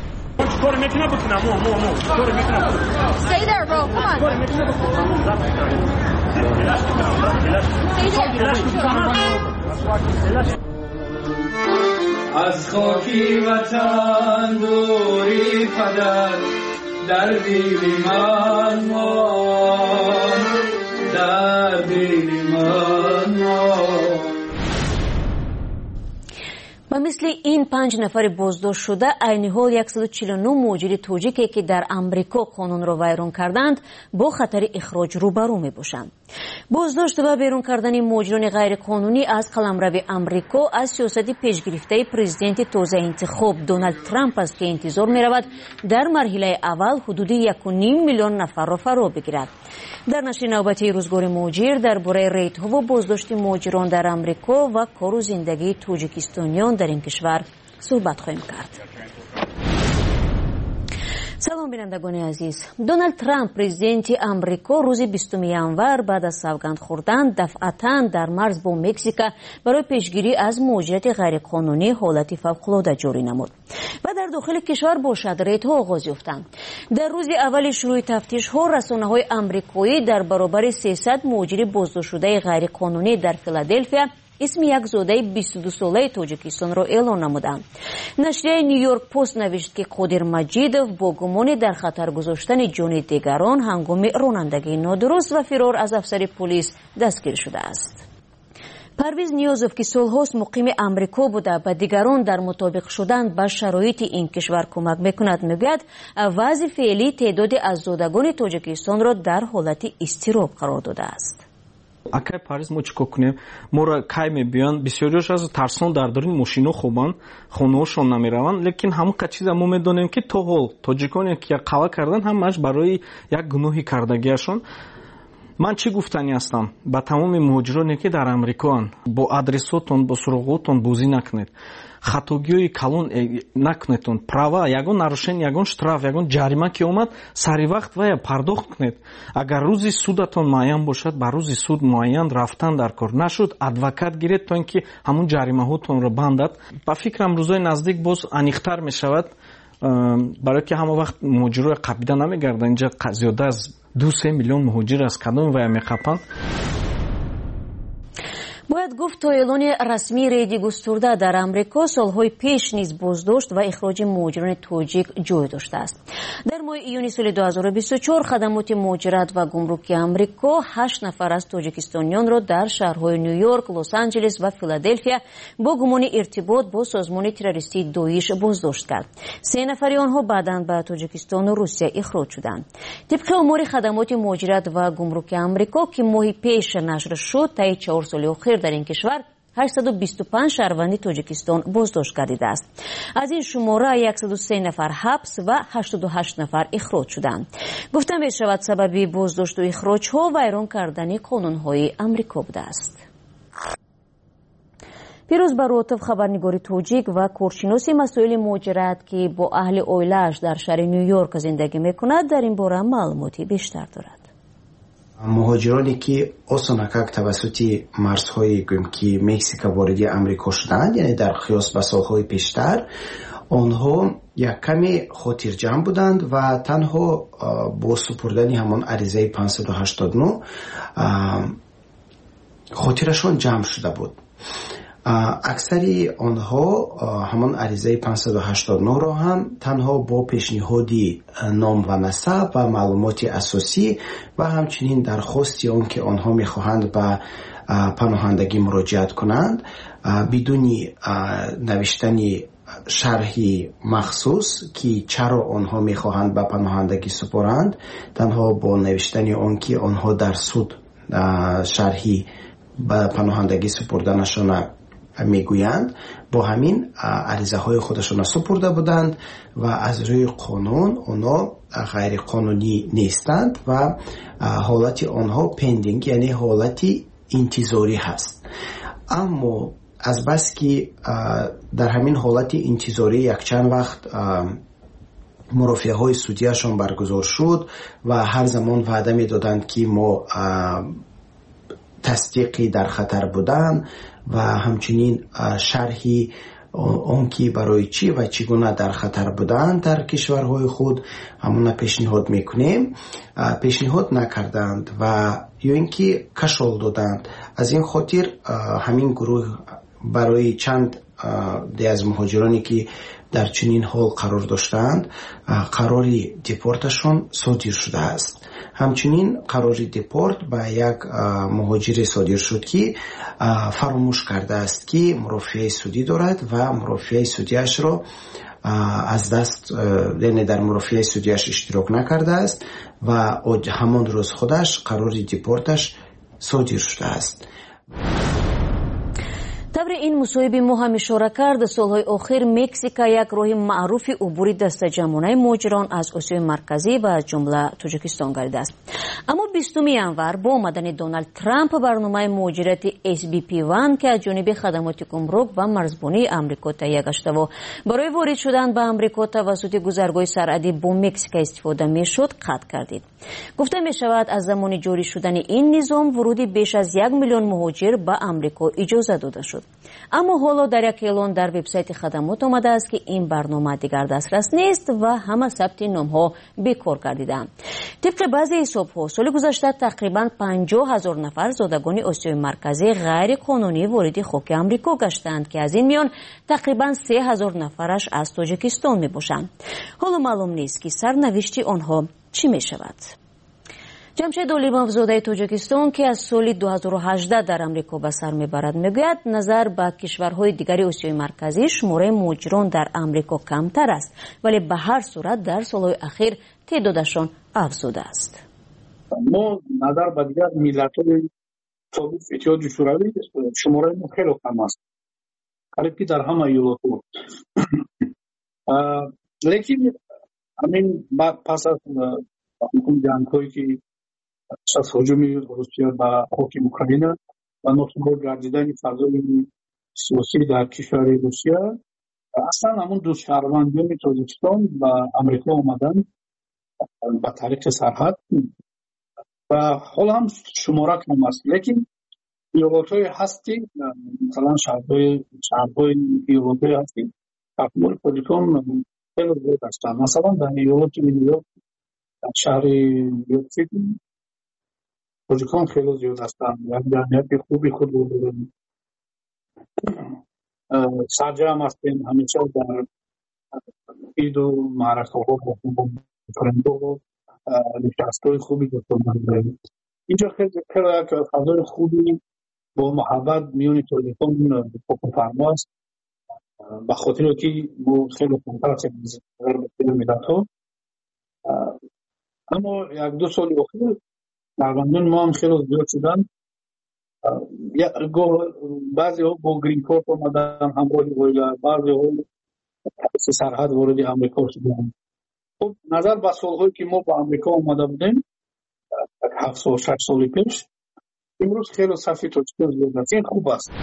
از خاکی وطن دوری پدر در دل من ماند در دل من ماند. و مثل این پنج نفر بازداشت شده عین حال صد و چهل و نه مهاجر تاجیکی که در امریکا قانون را ویران کردند با خطر اخراج روبرو می باشند. بازداشت و بیرون کردن مهاجران غیر قانونی از قلمرو امریکا از سیاست پیشگرفته پرزیدنت تازه انتخاب دونالد ترامپ است که انتظار می رود در مرحله اول حدود یک و نیم میلیون نفر را فرا بگیرد. در نشر نوبتی روزگار مهاجر درباره ریت‌ها و بازداشت مهاجران در امریکا و کار و زندگی تاجیکستانیان در این کشور صحبت خواهیم کرد. سلام بینندگان عزیز. دونالد ترامپ پرزیدنت امریکا روز بیستم ژانویه بعد از سوگند خوردن دفعتاً در مرز با مکزیک برای پیشگیری از مهاجرت غیرقانونی حالت فوق‌العاده جاری نمود و در داخل کشور با شدریدها آغاز یافتند. در روز اول شروع تفتیش‌ها رسانه‌های آمریکایی در برابر سیصد مهاجر بازداشت شده غیرقانونی در فیلادلفیا اسم یک زاده بیست و دو ساله تاجیکستان را اعلام نمودند. نشریه نیویورک پست نوشت که قادر مجیدوف با گمان در خطر گذاشتن جان دیگران هنگام رانندگی نادرست و فرار از افسر پلیس دستگیر شده است. парвиз ниёзов ки солҳост муқими амрико буда ба дигарон дар мутобиқ шудан ба шароити ин кишвар кӯмак мекунад, мегӯяд вазъи феълӣ теъдоди азодагони тоҷикистонро дар ҳолати изтироб қарор додааст. акай париз мо чӣ кор кунем? моро кай мебиёнд, бисёриёш аз тарсон дар дори мошино хобанд, хонаҳошон намераванд, лекин ҳамон ка чиза мо медонем ки то ҳол тоҷиконе ки қава кардан ҳамааш барои як гуноҳи кардагиашон. ман чӣ гуфтанӣ ҳастам ба тамоми муҳоҷироне ки дар амрикоанд? бо адресотон, бо суроғотон бозӣ накунед, хатогиҳои калон накунедтон, права, ягон нарушение, ягон штраф, ягон ҷарима ки омад, сари вақт вая пардохт кунед. агар рӯзи судатон муайян бошад, ба рӯзи суд муайян рафтан дар кор, нашуд адвокат гиред то ин ки ҳамун ҷаримаҳотонро бандад. ба фикрам рӯзои наздик боз аниқтар мешавад, барое ки ҳама вақт муҳоҷирои қабида намегарданд. инҷа зиёда аз ду се миллион муҳоҷир аз кадоми вая меқапанд. бояд гуфт то эълони расмии рейди густурда дар амрико солҳои пеш низ боздошт ва ихроҷи муҳоҷирони тоҷик ҷой доштааст. дар моҳи июни соли ду ҳазору бисту чор хадамоти муҳоҷират ва гумруки амрико ҳашт нафар аз тоҷикистонёнро дар шаҳрҳои ню-йорк, лос-анҷелес ва филаделфия бо гумони иртибот бо созмони террористии доиш боздошт кард. се нафари онҳо баъдан ба тоҷикистону русия ихроҷ шуданд. тибқи омори хадамоти муҳоҷират ва гумруки амрико ки моҳи пеш нашр шуд, таи чор соли охир дар ин кишвар ҳаштсаду бисту панҷ шаҳрванди тоҷикистон боздошт гардидааст. аз ин шумора яксаду се нафар ҳабс ва ҳаштоду ҳашт нафар ихроҷ шуданд. гуфта мешавад сабаби боздошту ихроҷҳо вайрон кардани қонунҳои амрико будааст. пирӯз баротов, хабарнигори тоҷик ва коршиноси масоили муҳоҷират ки бо аҳли оилааш дар шаҳри ню-йорк зиндагӣ мекунад, дар ин бора маълумоти бештар дорад. муҳоҷироне ки осонакак тавассути марзҳои гӯем ки мексика вориди амрико шуданд, яъне дар қиёс ба солҳои пештар, онҳо яккаме хотирҷамъ буданд ва танҳо бо супурдани ҳамон аризаи панҷсаду ҳаштоду нӯ хотирашон ҷамъ шуда буд. аксари онҳо ҳамон аризаи панҷсаду ҳаштоду нӯ ро ҳам танҳо бо пешниҳоди ном ва насаб ва маълумоти асосӣ ва ҳамчунин дархости он ки онҳо мехоҳанд ба паноҳандагӣ муроҷиат кунанд, бидуни навиштани шарҳи махсус ки чаро онҳо мехоҳанд ба паноҳандагӣ супоранд, танҳо бо навиштани он ки онҳо дар суд шарҳи ба паноҳандагӣ супурданашона мегӯянд, бо ҳамин аризаҳои худашона супурда буданд ва аз рӯи қонун онҳо ғайриқонунӣ нестанд ва ҳолати онҳо пендинг, яъне ҳолати интизорӣ ҳаст. аммо азбаски дар ҳамин ҳолати интизорӣ якчанд вақт мурофиаҳои судияшон баргузор шуд ва ҳар замон ваъда медоданд ки мо тасдиқи дар хатар будан ва ҳамчунин шарҳи он ки барои чӣ ва чӣ гуна дар хатар буданд дар кишварҳои худ ҳамона пешниҳод мекунем, пешниҳод накарданд ва ё ин ки кашол доданд. аз ин хотир ҳамин гурӯҳ барои чанд де аз муҳоҷироне ки дар чунин ҳол қарор доштаанд, қарори депорташон содир шудааст. ҳамчунин қарори депорт ба як муҳоҷире содир шуд ки фаромӯш кардааст ки мурофиаи судӣ дорад ва мурофиаи судиашро аз даст, яъне дар мурофиаи судиаш иштирок накардааст ва ҳамон рӯз худаш қарори депорташ содир шудааст. тавре ин мусоҳиби мо ҳам ишора кард, солҳои охир Мексика як роҳи маъруфи убури дастаҷамъонаи муҳоҷирон аз Осиёи марказӣ ва аз ҷумла Тоҷикистон гардидааст. аммо бистуми январ бо омадани Доналд Трамп барномаи муҳоҷирати эс би пи один ки аз ҷониби хадамоти гумрук ва марзбонии амрико таҳия гаштаву барои ворид шудан ба амрико тавассути гузаргоҳи сарҳадӣ бо Мексика истифода мешуд, қатъ гардид. гуфта мешавад аз замони ҷорӣ шудани ин низом вуруди беш аз як миллион муҳоҷир ба амрико иҷоза дода шуд. аммо ҳоло дар як эълон дар вебсайти хадамот омадааст ки ин барнома дигар дастрас нест ва ҳама сабти номҳо бекор гардидаанд. тибқи баъзе ҳисобҳо соли гузашта тақрибан панҷоҳ ҳазор нафар зодагони Осиёи марказӣ ғайриқонунӣ вориди хоки амрико гаштанд ки аз ин миён тақрибан се ҳазор нафараш аз Тоҷикистон мебошанд. ҳоло маълум нест ки сарнавишти онҳо чӣ мешавад. ҷамшед олимовзодаи тоҷикистон ки аз соли дуҳазору ҳаждаҳ дар амрико ба сар мебарад мегӯяд назар ба кишварҳои дигари осиёи марказӣ шумораи муҳоҷирон дар амрико камтар аст, вале ба ҳар сурат дар солҳои ахир теъдодашон афзудааст. мо назар ба дигар миллатҳои собиқ иттиҳоди шӯравӣ шумораи мо хеле кам аст, қариб ки дар ҳама иёлотҳо. лекин ҳамин пас аз ҷангҳое ки аз ҳуҷуми русия ба хоки Украина ва носугор гардидани фазои сиёсӣ дар кишвари Русия, аслан ҳамун ду шаҳрвандони Тоҷикистон ба Амрико омаданд ба тариқи сарҳад ва ҳоло ҳам шумора кам аст. Лекин иёлотҳои ҳасти масалан шаҳрҳои шаҳрҳои иёлотҳои ҳасти таҳмили тоҷикон хеле зиёд ҳастанд. Масалан дар иёлоти Нью-Йорк, дар шаҳри Нью-Йорк-Сити тоҷикон хеле зиёд ҳастанд. як ҷамъияти хуби худ дорем. сарҷам ҳастем ҳамеша дар иду маъракаҳо бо френдҳо нишастҳои хуби дӯстона дорем. инҷо хеле як фазои хуби бо муҳаббат миёни тоҷикон фокуфармо аст, ба хотире ки мо хеле камтар ҳастем аз дигар миллатҳо. аммо як ду соли охир шаҳрвандони мо ҳам хеле зиёд шуданд. баъзеҳо бо грин корт омадан ҳамроҳи оила, баъзеҳо тариқи сарҳад вориди амрико шуданд. хуб назар ба солҳое ки мо ба амрико омада будем ҳафт сол шаш соли пеш, имрӯз хеле сафи тоҷикон зиёд аст. ин хуб аст.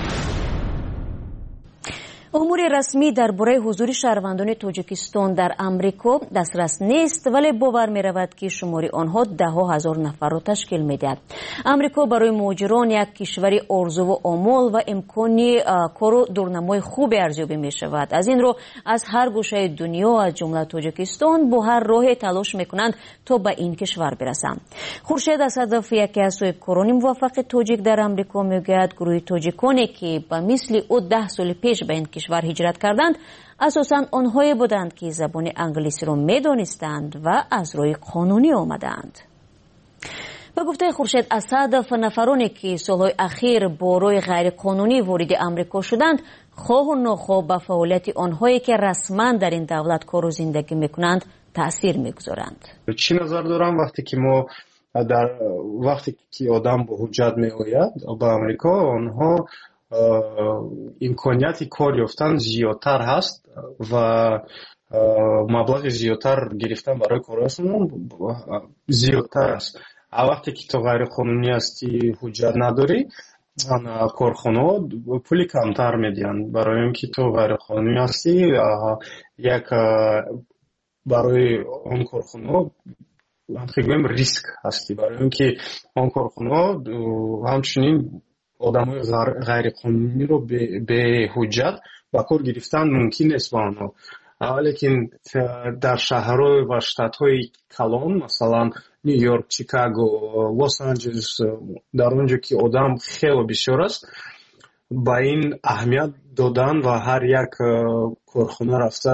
умури расмӣ дар бораи ҳузури шаҳрвандони тоҷикистон дар амрико дастрас нест, вале бовар меравад ки шумори онҳо даҳҳо ҳазор нафарро ташкил медиҳад. амрико барои муҳоҷирон як кишвари орзуву омол ва имкони кору дурнамои хубе арзёбӣ мешавад. аз ин рӯ аз ҳар гӯшаи дунё аз ҷумла тоҷикистон бо ҳар роҳе талош мекунанд то ба ин кишвар бирасанд. хуршед асадов, яке аз соҳибкорони муваффақи тоҷик дар амрико, мегӯяд гурӯҳи тоҷиконе ки ба мисли ӯ даҳ соли пеш ба ин кишвар ҳиҷрат карданд, асосан онҳое буданд ки забони англисиро медонистанд ва аз роҳи қонунӣ омаданд. ба гуфтаи хуршед асадов, нафароне ки солҳои ахир бо роҳи ғайриқонунӣ вориди амрико шуданд, хоҳу нохоҳ ба фаъолияти онҳое ки расман дар ин давлат кору зиндагӣ мекунанд таъсир мегузоранд. чӣ назар дорам вақте ки мо дар вақте ки одам бо ҳуҷҷат меояд ба амрико, онҳо имконияти кор ёфтан зиёдтар ҳаст ва маблағи зиёдтар гирифтан барои корашон зиёдтар аст. а вақте ки то ғайриқонунӣ ҳастӣ, ҳуҷҷат надорӣ, корхонаҳо пули камтар медиҳанд, барои ин ки то ғайриқонунӣ ҳастӣ, як барои он корхонаҳо ҳамхигӯем риск ҳастӣ, барои ин ки он корхонаҳо ҳамчунин одамои ғайриқонуниро беҳуҷҷат ба кор гирифтан мумкин нест ба онҳо. лекин дар шаҳрҳо ва штатҳои калон, масалан Нью-Йорк, Чикаго, Лос-Анҷелес, дар он ҷо ки одам хеле бисёр аст, ба ин аҳамият додан ва ҳар як корхона рафта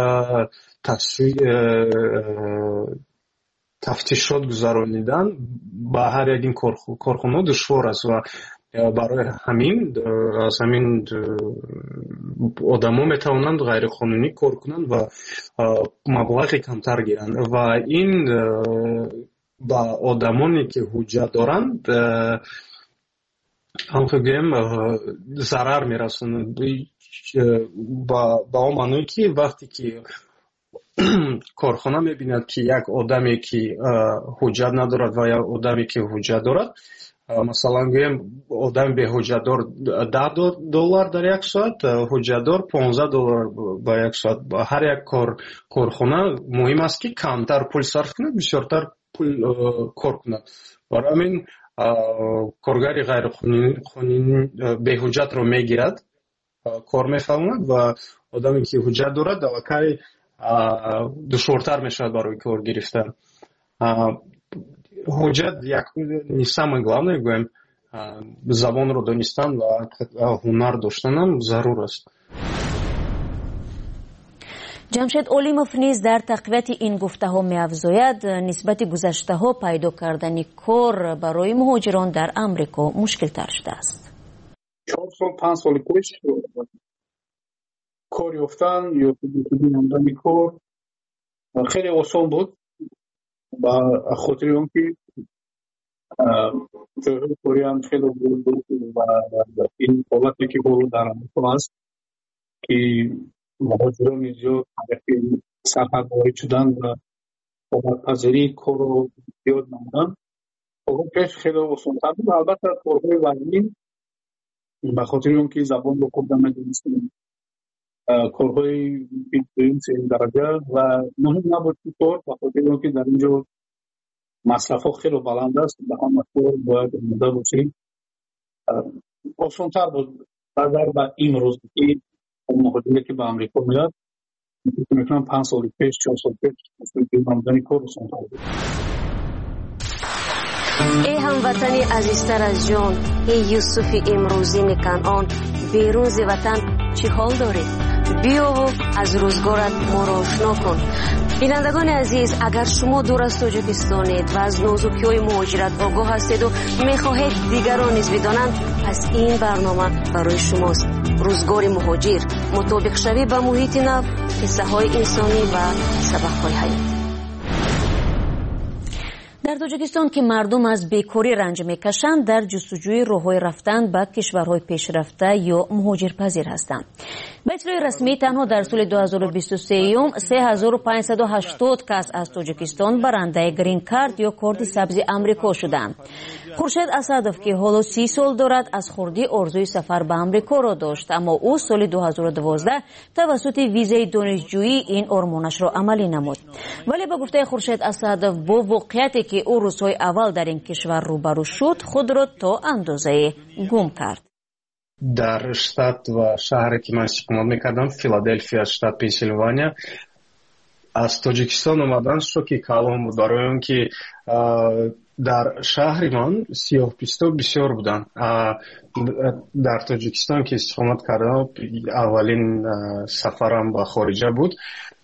тафтишот гузаронидан ба ҳар як ин корхона душвор аст ва барои ҳамин аз ҳамин одамо метавонанд ғайриқонунӣ кор кунанд ва маблағи камтар гиранд ва ин ба одамоне ки ҳуҷҷат доранд ҳамхо гӯем зарар мерасонад, ба он маъное ки вақте ки корхона мебинад ки як одаме ки ҳуҷҷат надорад ва як одаме ки ҳуҷҷат дорад, масалан гӯем одами беҳуҷҷатдор даҳ доллар дар як соат, ҳуҷҷатдор понздаҳ доллар ба як соат. ҳар як корхона муҳим аст ки камтар пул сарф кунад, бисёртар пул кор кунад. барои ҳамин коргари ғайриқонунӣ беҳуҷҷатро мегирад, кор мефаҳмад ва одаме ки ҳуҷҷат дорад давакай душвортар мешавад барои кор гирифтан. ҳуҷҷат як самое главное гӯем забонро донистан ва ҳунар доштанам зарур аст. جمشید اولیموف نیز در تقویت این گفته ها می افزاید نسبت گذشته ها پیدا کردن کار برای مهاجران در امریکا مشکل تر شده است. چهار سال پنج سال پیش کار یافتن یا نمودن کار خیلی آسان بود و خاطر اون که جایهای کاری هم خیلی بود و این حالتی که بود در امریکا هست که مهاجران زیاد سفرباری شدن و پذیری کار رو زیاد نمودن اون پیش خیلی آسان تر بود. البته کارهای وزنی به خاطر اون که زبان رو خوب نمیدونستیم کارهای این سین درجه و مهم نبود که کار به خاطر اون که در اینجا مصرف ها خیلی بلند است به همه کار باید مده باشیم. آسان تر بود نظر به این روز که مهاجری که به امریکا میاد میتونم پنج سال پیش چهار سال پیش نمودن کار آسان تر بود. ای هموطنی عزیزتر از جان، ای یوسف امروزی کنعان، بیرون ز وطن چی حال دارید؟ بیا و از روزگارت ما را آشنا کن. بینندگان عزیز، اگر شما دور از تاجیکستانید و از نازکی‌های مهاجرت آگاه هستید و می‌خواهید دیگران نیز بدانند، پس این برنامه برای شماست. روزگار مهاجر، مطابق شوی به محیط نو، قصه‌های انسانی و سبق‌های حیاتی. در تاجیکستان که مردم از بیکاری رنج میکشند، در جستجوی راه‌های رفتن به کشورهای پیشرفته یا مهاجرپذیر هستند. به اطلاع رسمی تنها در سال دو هزار و بیست و سه سه هزار و پانصد و هشتاد کس از تاجیکستان برنده گرین کارت یا کارت سبز امریکا شدند. خورشید اسدوف که حالا سی سال دارد از خردی آرزوی سفر به امریکا را داشت، اما او سال دو هزار و دوازده توسط ویزای دانشجویی این آرمانش را عملی نمود. ولی به گفته خورشید اسدوف با واقعیتی که او روزهای اول در این کشور روبرو شد، خود را تا اندازه گم کرد. در شتات و شهری که من استقامت میکردم، فیلادلفیا، شتات پنسیلوانیا، از تاجیکستان اومدن شوکی کلام بود، برای اون که در شهر من سیاه پوستا بسیار بودن. در تاجیکستان که استقامت کردم، اولین سفرم به خارجه بود.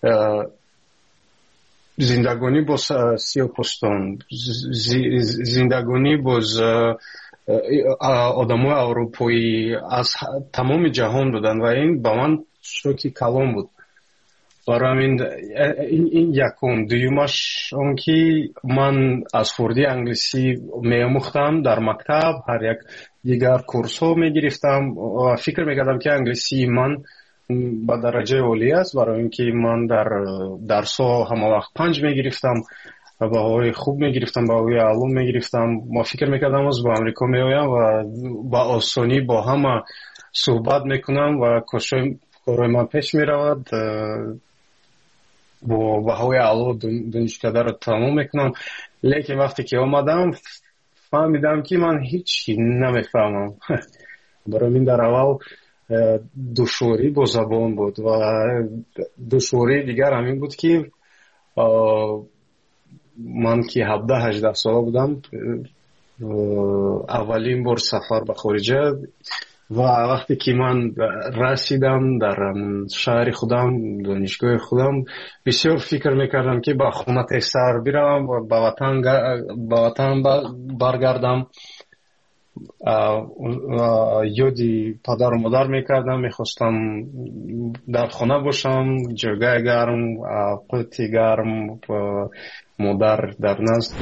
زندگانی با سیاه پوستان، زندگانی باز آدمای اروپایی از تمام جهان بودن و این با من شوکی کلام بود. برای این این یکم دویمش اون که من از خردی انگلیسی میاموختم در مکتب، هر یک دیگر کورس ها میگرفتم و فکر میکردم که انگلیسی من با درجه عالی است، برای اینکه من در درس ها همه وقت پنج میگرفتم و باهای خوب میگرفتم، باهای علوم میگرفتم. ما فکر میکردم از با امریکا میایم و با آسانی با همه صحبت میکنم و کارهای من پیش میرود، با بهای علوم دانشکده رو تمام میکنم. لیکن وقتی که آمدم فهمیدم که من هیچی نمیفهمم. برای من در اول دشواری با زبان بود و دشواری دیگر همین بود که من که هفده هجده ساله بودم، اولین بار سفر به خارجه و وقتی که من رسیدم در شهر خودم، دانشگاه خودم، بسیار فکر میکردم که با خونه تحصیل بیرم و به وطن به وطن برگردم. یادی پدر و مادر میکردم، میخواستم در خانه باشم، جگه گرم، قوتی گرم، مادر در نزد.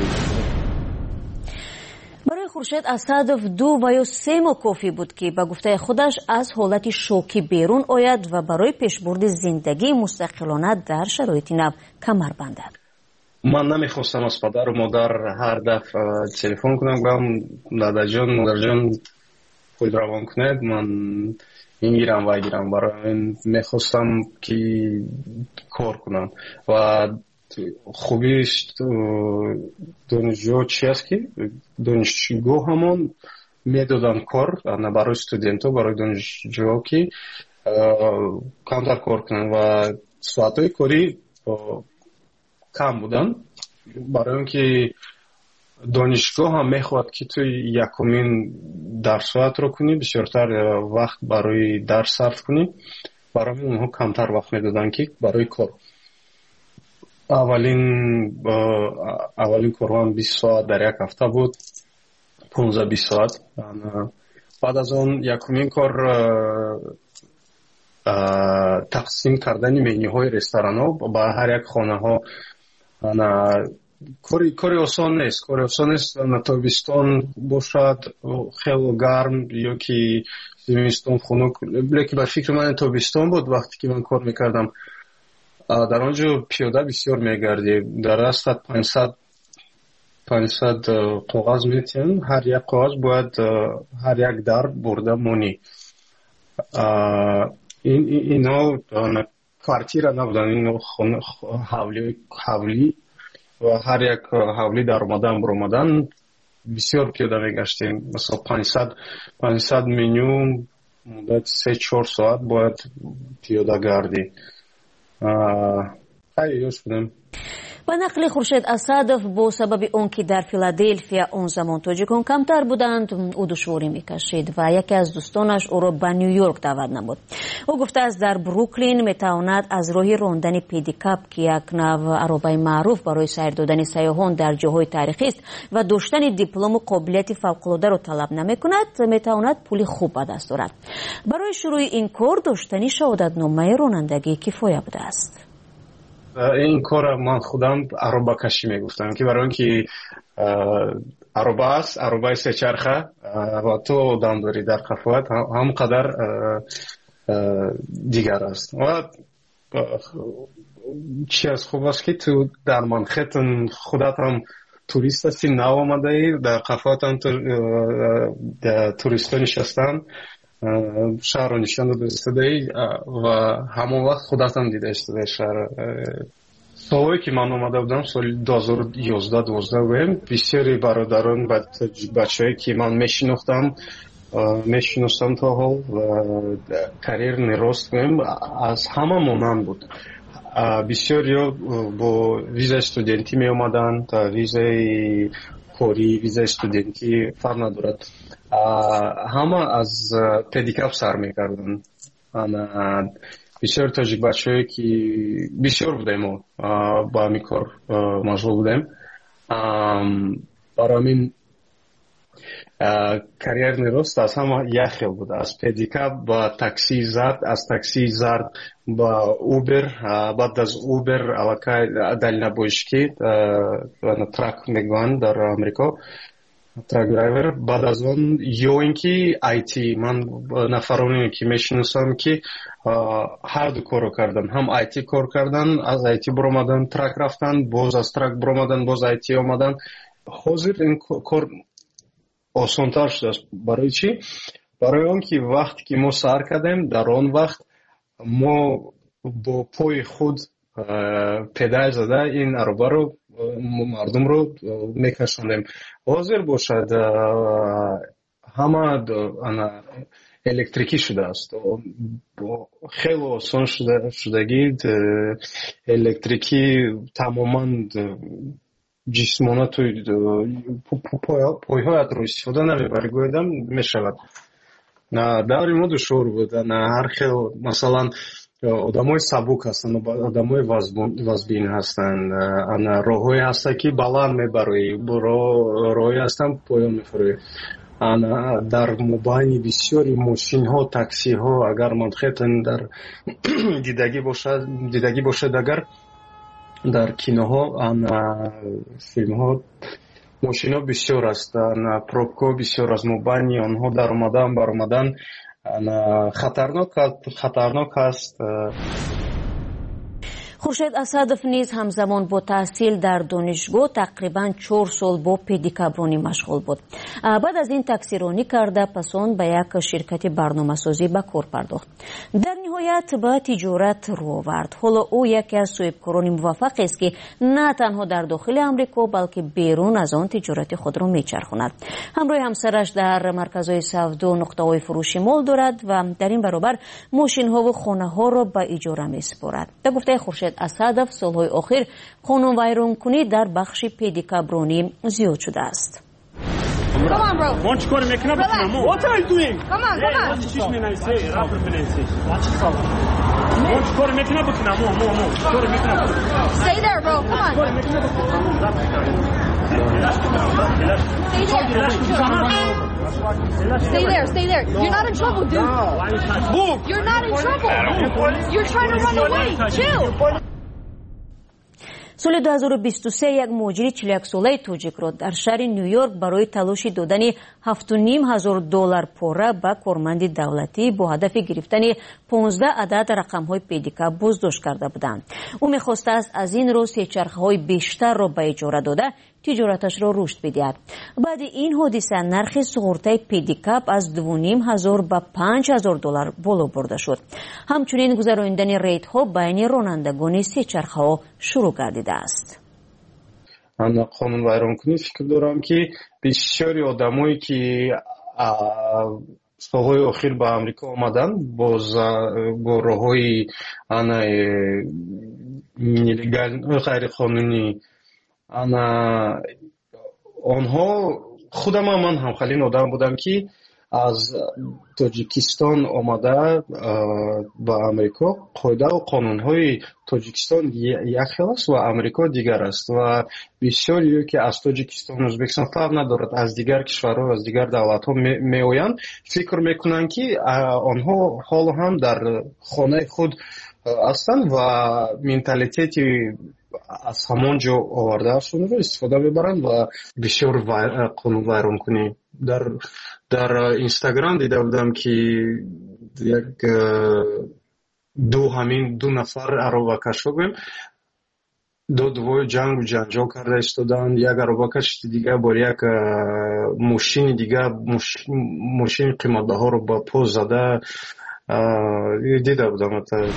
برای خورشید اسدوف دو و یا سه ماه کافی بود که به گفته خودش از حالت شوکی بیرون آید و برای پیشبرد زندگی مستقلانه در شرایط نو کمر بندد. من نمیخواستم از پدر و مادر هر دفعه تلفن کنم گفتم دادا جان، مادر جان خود روان کنید، من میگیرم و گیرم. برای این میخواستم که کار کنم و خوبیش دانشجو چی است که دانشجو همون میدادن کار نه برای استودنتو، برای دانشجو که کمتر کار کنن و ساعتهای کاری کم بودن، برای اینکه دانشگاه هم میخواد که تو یکمین درس ساعت رو کنی، بسیارتر وقت برای درس صرف کنی барои онҳо камтар вақт медоданд ки барои кор. аввалин аввалин корҳоам бист соат дар як ҳафта буд, панздаҳ бист соат. баъд аз он якумин кор тақсим кардани менюҳои ресторанҳо ба ҳар як хонаҳо. кори кори осон нест, кори осон нест. на тобистон бошад хело гарм ё ки зимистон хунук, леки ба фикри ман тобистон буд вақте ки ман кор мекардам. дар он ҷо пиёда бисёр мегардӣ, дар дастат панҷсад панҷсад коғаз метиҳем, ҳар як коғаз бояд ҳар як дар бурда монӣ. инҳо квартира набуданд, инҳо ҳавлӣ ва ҳар як ҳавлӣ дар омадан биромадан бисёр пиёда мегаштем. масалан панҷсад панҷсад меню муддати се чор соат бояд пиёда гардӣ. хай ёш будем. ба нақли Хуршед Асадов, бо сабаби он ки дар Филадельфия он замон тоҷикон камтар буданд, ӯ душворӣ мекашид ва яке аз дӯстонаш ӯро ба Нью-Йорк даъват намуд. ӯ гуфтааст дар Бруклин метавонад аз роҳи рондани педикап, ки як нав аробаи маъруф барои сайр додани сайёҳон дар ҷоҳои таърихист ва доштани диплому қобилияти фавқулодаро талаб намекунад, метавонад пули хуб ба даст орад. барои шурӯи ин кор доштани шаҳодатномаи ронандагӣ кифоя будааст. این کار من خودم عربه کشی میگفتم که برای اینکه عربه است، عربه سه چرخه و تو آدم داری در قفوت هم قدر دیگر است. و چی از خوب است که تو در منخیتن خودت هم توریست هستی، نو آمده ای در قفوت هم توریست ها نشستن، شهر رو نشان داده ای و همون وقت خودت هم دیده اشتده شهر. سالهایی که من آمده بودم سال دو هزار و یازده دوازده بودم، بسیاری برادران بچه هایی که من میشناختم میشناختم تا حال و کریر نراست بودم از همه مانند بود. بسیاری با ویزا استودنتی می آمدن، ویزای کاری، ویزا استودنتی فرق ندارد. همه از پدیکاپ سر میکردن. بسیار تاجیک بچه هایی که بسیار بودیم و با همی کار مشغول بودیم. برای همین کریر نراست از همه یک خیل بود. از پدیکاپ با تاکسی زرد، از تاکسی زرد با اوبر، بعد از اوبر علاقه دلینا بوشکی و ترک میگوان در امریکا، ترک درایور. بعد از اون یا اینکه آیتی، من نفرانی که میشناسم که هر دو کارو کردن، هم آیتی کار کردن، از آیتی برآمدن ترک رفتن، باز از ترک برآمدن باز آیتی آمدن. حاضر این کار آسان‌تر شده است. برای چی؟ برای اون که وقتی که ما سر کردیم در آن وقت ما با پای خود پدال زده این عربه رو مردم رو میکشاندیم. حاضر باشد همه الکتریکی شده است، خیلی آسان شده شدگی الکتریکی تماما جسمانه توی پایهایت رو استفاده نمیبری گویدم میشود. نه داری ما دشور بود، نه هر خیلی مثلا آدمای سبک هستن، آدمای وزبین هستن، راههای هستن که بلند میبروی، راههای هستن پایان میفروی. در مبانی بسیاری ماشین ها، تاکسی ها، اگر منخیتن در دیدگی باشد دیدگی باشد اگر در کینوها فیلم ها ماشین ها بسیار هستن، پروبکا بسیار از مبانی آنها در آمدن بر آمدن خطرناک خطرناک است. خورشید اسدов низ ҳамзамон бо таҳсил дар донишгоҳ тақрибан чор сол бо педикабронӣ машғул буд. баъд аз ин таксиронӣ карда пас он ба як ширкати барномасозӣ ба кор пардохт. дар ниҳоят ба тиҷорат рӯ овард. ҳоло ӯ яке аз соҳибкорони муваффақест ки на танҳо дар дохили амрико балки берун аз он тиҷорати худро мечархонад. ҳамроҳи ҳамсараш дар марказҳои савдо нуқтаҳои фурӯши мол дорад ва дар ин баробар мошинҳову хонаҳоро ба иҷора месупорад. ба гуфтаи Хуршед Асадов солҳои охир қонунвайронкунӣ дар бахши педикабронӣ зиёд шудааст. Come on, bro. ما چیکار میکنیم بکنم؟ What are you doing? Come on, come on. چیش مینایسی؟ رابر بنویسی. ما چیکار میکنیم بکنم؟ مو مو مو. چیکار میکنیم؟ Stay there, bro. Come on. Stay there. Stay there. Stay there. You're not in trouble, dude. Move. You're not in trouble. You're trying to run away. Chill. соли дуҳазору бисту се як муҳоҷири чиляксолаи тоҷикро дар шаҳри ню-йорк барои талоши додани ҳафту ним ҳазор доллар пора ба корманди давлатӣ бо ҳадафи гирифтани понздаҳ адад рақамҳои педика боздошт карда буданд. ӯ мехостааст аз ин роҳ сечархаҳои бештарро ба иҷора дода тиҷораташро рушд бидиҳад. баъди ин ҳодиса нархи суғуртаи педикап аз ду ним ҳазор ба панҷ ҳазор доллар боло бурда шуд. ҳамчунин гузарондани рейдҳо байни ронандагони сечархаҳо шурӯъ гардидааст. ман қонун вайронкунӣ фикр дорам ки бисёри одамое ки солҳои охир ба амрико омаданд бо роҳҳои нелегал ғайриқонунӣ ана онҳо худам ман ҳамхалин одам будам ки аз тоҷикистон омада ба амрико қоидаву қонунҳои тоҷикистон як хел аст ва амрико дигар аст ва бисёриё ки аз тоҷикистон ӯзбекистон фарқ надорад аз дигар кишварҳо аз дигар давлатҳо меоянд фикр мекунанд ки онҳо ҳоло ҳам дар хонаи худ ҳастанд ва менталитети аз ҳамон ҷо овардаашонро истифода мебаранд ва бисёр қонун вайронкунӣ дар дар инстаграм дида будам ки як ду ҳамин ду нафар аробакашҳо гӯем додувои ҷангу ҷанҷол карда истоданд. як аробакаш дигар бо як мошини дигар мошини қиматбаҳоро ба по зада дида будам.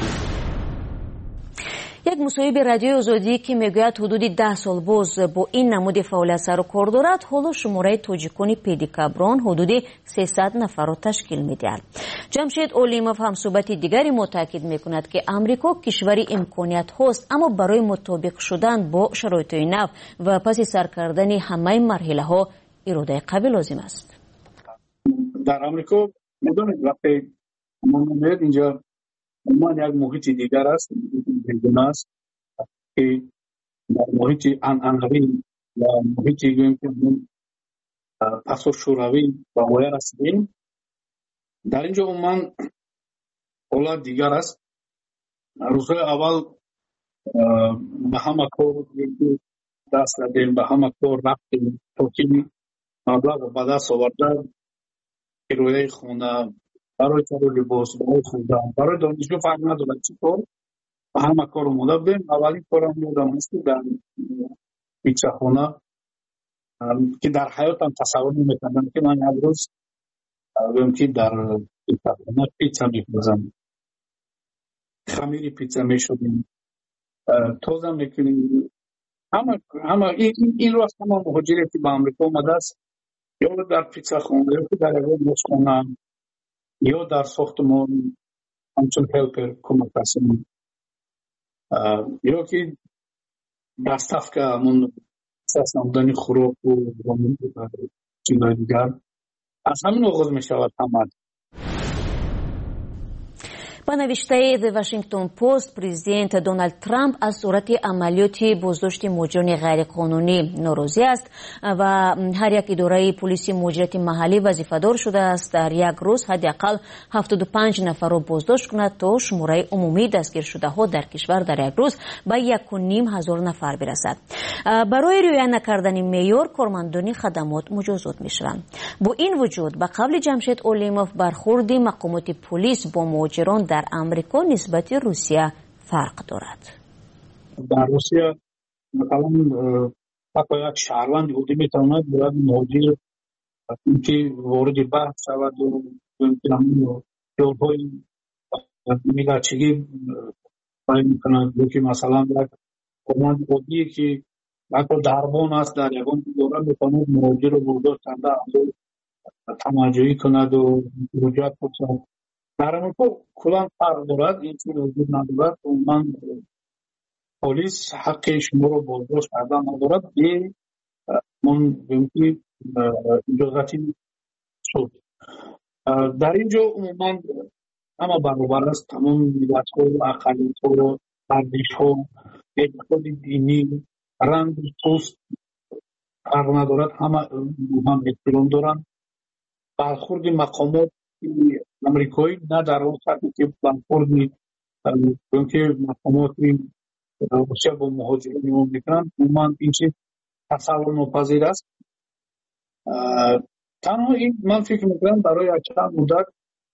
як мусоҳиби радиои озодӣ ки мегӯяд ҳудуди даҳ сол боз бо ин намуди фаъолият сару кор дорад, ҳоло шумораи тоҷикони педикаброн ҳудуди сесад нафарро ташкил медиҳад. ҷамшед олимов ҳамсӯҳбати дигари мо таъкид мекунад ки амрико кишвари имкониятҳост, аммо барои мутобиқ шудан бо шароитҳои нав ва паси сар кардани ҳамаи марҳилаҳо иродаи қавӣ лозим аст. дар амрико медонед вақте мо меояд инҷа умуман як муҳити дигар аст, бегуна аст ки дар муҳити анъанавӣ ва муҳити гӯем ки пасошӯравӣ ба воя расидем. дар ин ҷо умуман ҳолат дигар аст. рӯзҳои аввал ба ҳама кор даст задем, ба ҳама кор рафтем то ки маблағро ба даст оварда кирояи хона, барои кару либос, барои хӯрдан, барои донишгоҳ фарқ надорад чӣ кор, ба ҳама кор омода будем. аввалин корам ёдам аст ки дар питсахона ки дар ҳаётам тасаввур наметавонам ки ман як рӯз гӯем ки дар питсахона питса мепазам, хамири питса мешудем, тоза мекунем. ҳама ин рост ҳама муҳоҷире ки ба амрико омадааст ё дар питсахона ё ки дар ягон ошхона ё дар сохтмон ҳамчун ҳелпер кӯмакрасон ё ки доставка ҳамон намудани хӯроку чизои дигар. аз ҳамин оғоз мешавад ҳама. ба навиштаи The Washington Post, президент Дональд Трамп аз сурати амалиёти боздошти муҳоҷирони ғайриқонунӣ норозӣ аст ва ҳар як идораи полиси муҳоҷирати маҳаллӣ вазифадор шудааст дар як рӯз ҳадди ақал ҳафтоду панҷ нафарро боздошт кунад то шумораи умумии дастгиршудаҳо дар кишвар дар як рӯз ба яку ним ҳазор нафар бирасад. барои риоя накардани меъёр кормандони хадамот муҷозот мешаванд. бо ин вуҷуд ба қавли ҷамшед олимов бархурди мақомоти полис бо муҳоҷирон дар амрико нисбати русия фарқ дорад. дар русия масалан ҳатто як шаҳрванди ҳудӣ метавонад бояд муҳоҷир ки вориди баҳс шавад ёлҳои миллатчигӣ байон мекунад ё ки масалан як корманди оддие ки ҳатто дарбон аст дар ягон идора метавонад муҳоҷирро бурдошт карда тамаҷҷӯҳӣ кунаду ҳуҷҷат пурсад. дар амрико куллан фарқ дорад. ин чиз вуҷуд надорад. умуман полис ҳаққи шуморо боздошт кардан надорад. мон гӯем ки اجازتی شد. در اینجا عموما اما برابر است تمام ملت ها و اقلیت ها و ارزش ها، اعتقاد دینی، رنگ پوست فرق ندارد، همه هم احترام دارند. برخورد مقامات امریکایی نه در آن سطحی که برخورد چون که مقامات روسیه با مهاجرین عموم میکنند، عموما این چیز تصور ناپذیر است. تنها این من فکر میکنم برای چند مدت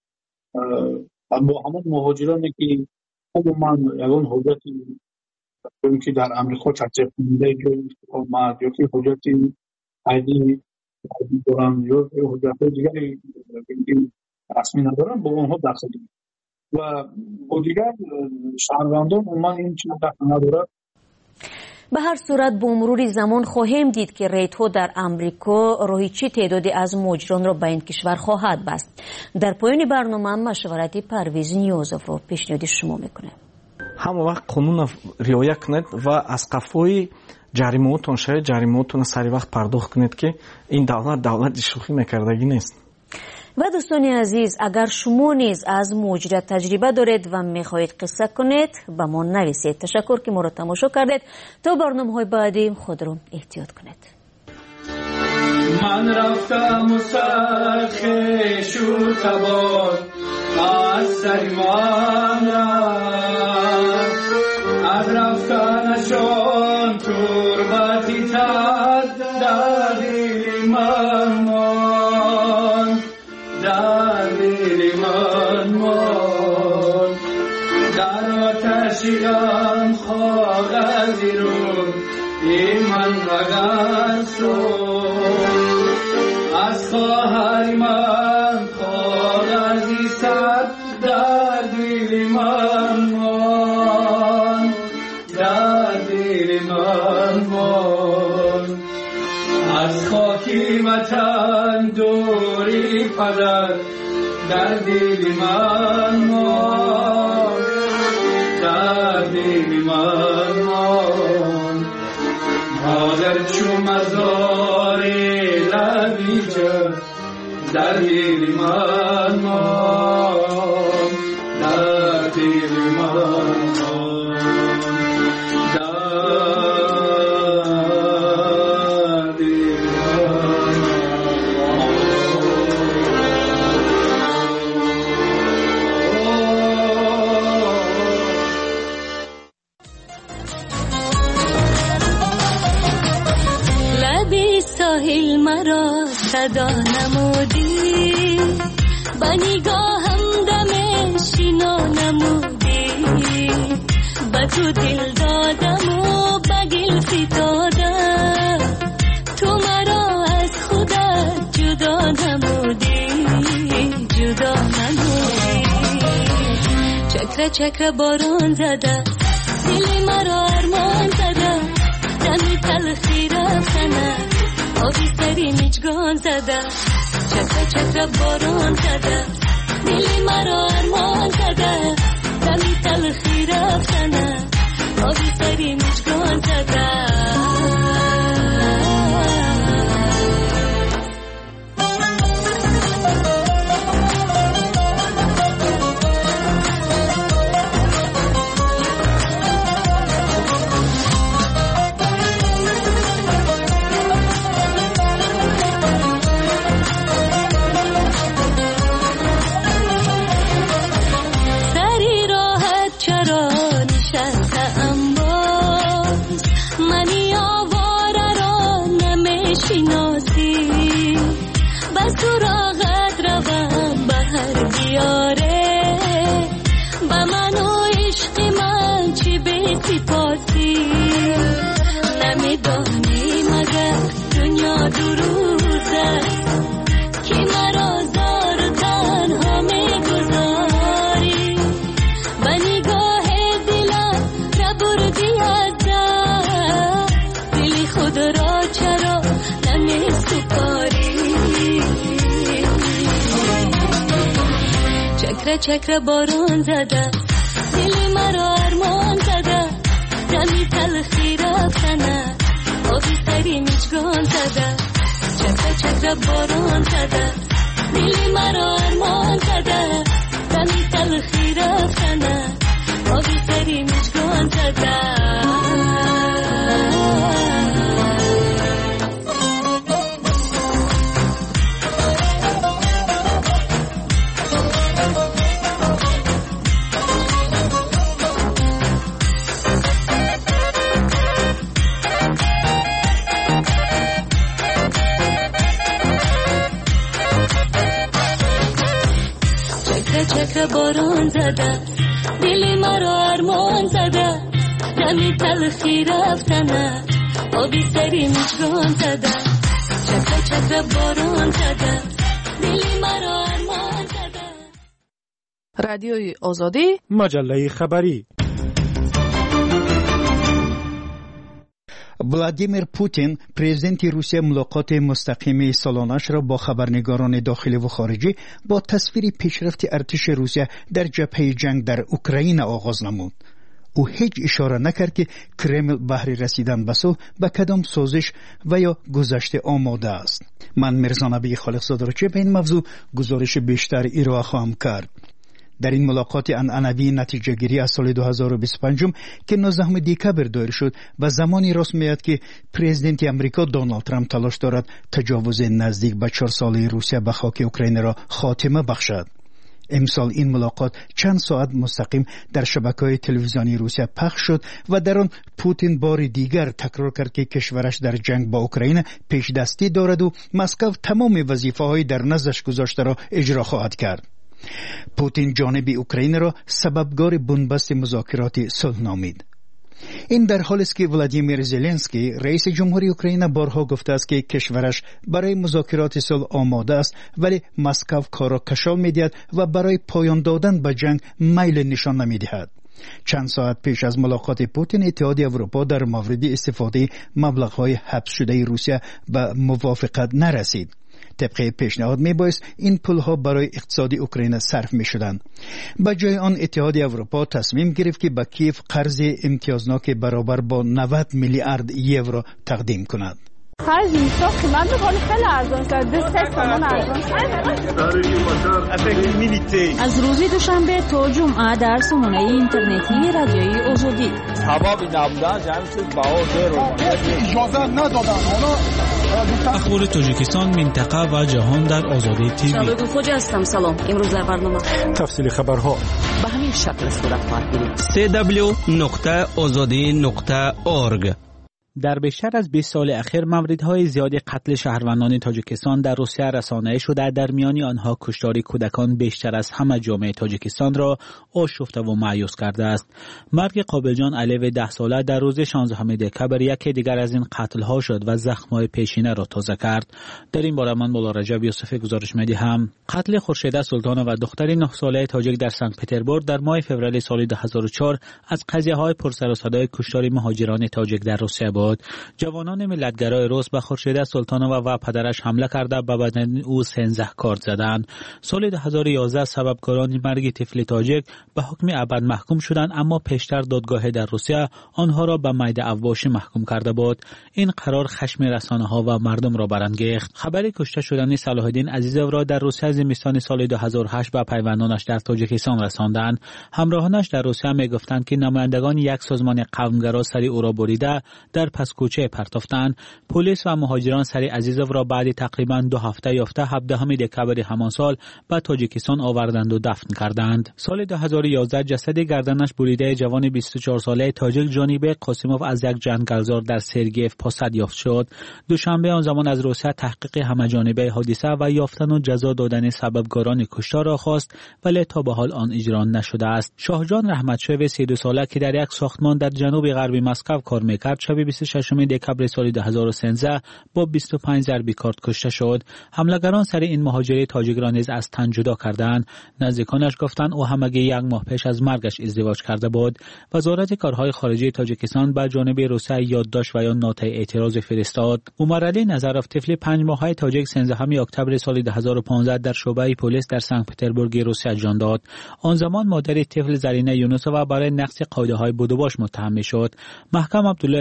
با همون مهاجرانی که عموما یگان حجتی چون که در امریکا تطبیق کننده جای اقامت یا که حجتی عیدی دارن یا حجت دیگری رسمی ندارن با اونها دخل و با دیگر شهروندان عموما این چیز دخل ندارد. به هر صورت با مرور زمان خواهیم دید که ریت‌ها در امریکا راهی چه تعدادی از مهاجران را به این کشور خواهد بست. در پایان برنامه مشورتی پرویز نیازов را پیشنهاد شما میکنه. همه وقت قانون رعایت کنید و از قفای جریمه‌تون شاید جریمه‌تون سری وقت پرداخت کنید که این دولت دولت شوخی میکردگی نیست. و دوستان عزیز، اگر شما نیز از مهاجرت تجربه دارید و میخواهید قصه کنید به ما نویسید. تشکر که ما را تماشا کردید. تا برنامه‌های بعدی خود را احتیاط کنید. من رفتم و سرخ شو تبار از سر من رفت، از رفتنشان تربتی تد در دل من ماند، در دل من ماند. در آتشی آن کاغذی رو ای من رگن شد، از خواهر من کاغذی صد در دل من ماند، در دل من ماند. از خاکی وطن دوری پدر در دل من ماند، در دل من ماند. مادر چو مزار لبی جد در دل من ماند، در دل من ماند، در دل من لبی ساحل مرا صدا نمودی، با نگاهم دم شینا نمودی، با تو دل دادم و با گل فتادم، تو مرا از خودت جدا نمودی، جدا نمودی. چکر چکر باران زده دل مرا ارمان زده، دمی تلخی رفتنه آبی سری میچگان زده، چکر چکر باران زده دلی مرا ارمان زده، دمی تلخی رفتنه آبی سری میچگان زده. چکر باران زده دل مرا ارمان زده، دمی تلخی رفتنه آبی سری میچگان زده، چکه چکه باران زده دلی مرا ارمان زده دمی تلخی رفتنه آبی سری مشکان زده چکه باران زده دلی مرا ارمان زده دمی تلخی رفتنه آبی سری مشکان زده چکه چکه باران زده دلی مرا ارمان زده. رادیوی آزادی مجله خبری. ولادیمیر پوتین پرزیدنت روسیه ملاقات مستقیم سالانش را با خبرنگاران داخلی و خارجی با تصویر پیشرفت ارتش روسیه در جبهه جنگ در اوکراین آغاز نمود. او هیچ اشاره نکرد که کرمل بهر رسیدن به صلح به کدام سازش و یا گذشته آماده است. من مرزا نبی خالقزاده را چه به این موضوع گزارش بیشتر ارائه خواهم کرد. در این ملاقات عنعنوی نتیجه گیری از سال دو هزار و بیست و پنج که نوزدهم دکبر دایر شد و زمانی راست میاد که پرزیدنت امریکا دونالد ترامپ تلاش دارد تجاوز نزدیک به چهار ساله روسیه به خاک اوکراین را خاتمه بخشد. امسال این ملاقات چند ساعت مستقیم در شبکه‌های تلویزیونی روسیه پخش شد و در آن پوتین بار دیگر تکرار کرد که کشورش در جنگ با اوکراین پیش دستی دارد و مسکو تمام وظیفه‌های در نزدش گذاشته را اجرا خواهد کرد. پوتین جانب اوکراین را سببگار بنبست مذاکرات صلح نامید. این در حالی است که ولادیمیر زلنسکی رئیس جمهوری اوکراین بارها گفته است که کشورش برای مذاکرات صلح آماده است، ولی مسکو کار را کشال می‌دهد و برای پایان دادن به جنگ میل نشان نمی‌دهد. چند ساعت پیش از ملاقات پوتین اتحادیه اروپا در مورد استفاده مبلغ‌های حبس شده روسیه به موافقت نرسید. طبق پیشنهاد میبایست این پولها برای اقتصاد اوکراین صرف میشدند. به جای آن اتحادیه اروپا تصمیم گرفت که به کیف قرض امتیازناک برابر با نود میلیارد یورو تقدیم کند. خرج میساخت که من بخوام خیلی ارزان شد ده سه تومن ارزان شد. از روز دوشنبه تا جمعه در سامانه اینترنتی رادیوی آزادی ثوابی نبودن جمع شد بهار رو اجازه ندادن. اخبار تاجیکستان، منطقه و جهان در آزادی تیوی. شباب خوش هستم. سلام. امروز در برنامه تفصیل خبرها به همین شکل صورت خواهد گرفت. سی دبلیو نقطه آزادی نقطه اورگ. در بیشتر از بیست سال اخیر موردهای زیادی قتل شهروندان تاجیکستان در روسیه رسانه‌ای شده، در میان آنها کشتار کودکان بیشتر از همه جامعه تاجیکستان را آشفته و مایوس کرده است. مرگ قابلجان علیو ده ساله در روز شانزدهم دکبر یکی دیگر از این قتل‌ها شد و زخم‌های پیشینه را تازه کرد. در این باره من مولا رجب یوسفی گزارش می‌دهم. قتل خورشیده سلطان و دختری نه ساله تاجیک در سنت پترزبورگ در ماه فوریه سال دو هزار و چهار از قضیه‌های پرسر و صدای کشتار مهاجران تاجیک در روسیه بود. جوانان ملتگرای روس به خورشیده سلطانووا و پدرش حمله کرده به بدن او سیزده کارت زدند. سال دو هزار و یازده سببکاران مرگ طفل تاجیک به حکم ابد محکوم شدند، اما پیشتر دادگاه در روسیه آنها را به مید اواشی محکوم کرده بود. این قرار خشم رسانه‌ها و مردم را برانگیخت. خبر کشته شدن صلاح الدین عزیزوف را در روسیه زمستان سال دو هزار و هشت به پیوندانش در تاجیکستان رساندند. همراهانش در روسیه میگفتند که نمایندگان یک سازمان قومگرا سری او را بریده در پس کوچه پرتافتند. پلیس و مهاجران سری عزیزوف را بعد تقریبا دو هفته یافته هفدهم دکبر همان سال به تاجیکستان آوردند و دفن کردند. سال دو هزار و یازده جسد گردنش بریده جوان بیست و چهار ساله تاجیک جانیبه قاسیموف از یک جنگلزار در سرگیف پاسد یافت شد. دوشنبه آن زمان از روسیه تحقیق همه‌جانبه حادثه و یافتن و جزا دادن سببکاران کشتار را خواست، ولی تا به حال آن اجرا نشده است. شاهجان رحمتشوی سی و دو ساله که در یک ساختمان در جنوب غربی مسکو کار میکرد، شب بیست و ششم دکبر سال دو هزار و سیزده با بیست و پنج ضربی کارت کشته شد. حملگران سر این مهاجر تاجیک را نیز از تن جدا کردند. نزدیکانش گفتند او همگی یک ماه پیش از مرگش ازدواج کرده بود. وزارت کارهای خارجه تاجیکستان به جانب روسیه یادداشت و یا نوت اعتراض فرستاد. عمر علی نظرف طفل پنج ماهه تاجیک سیزدهم اکتبر سال دو هزار و پانزده در شعبه پلیس در سنت پترزبورگ روسیه جان داد. آن زمان مادر طفل زرینه یونسووا برای نقض قاعده‌های بودوباش متهم شد. محکم عبدالله یک از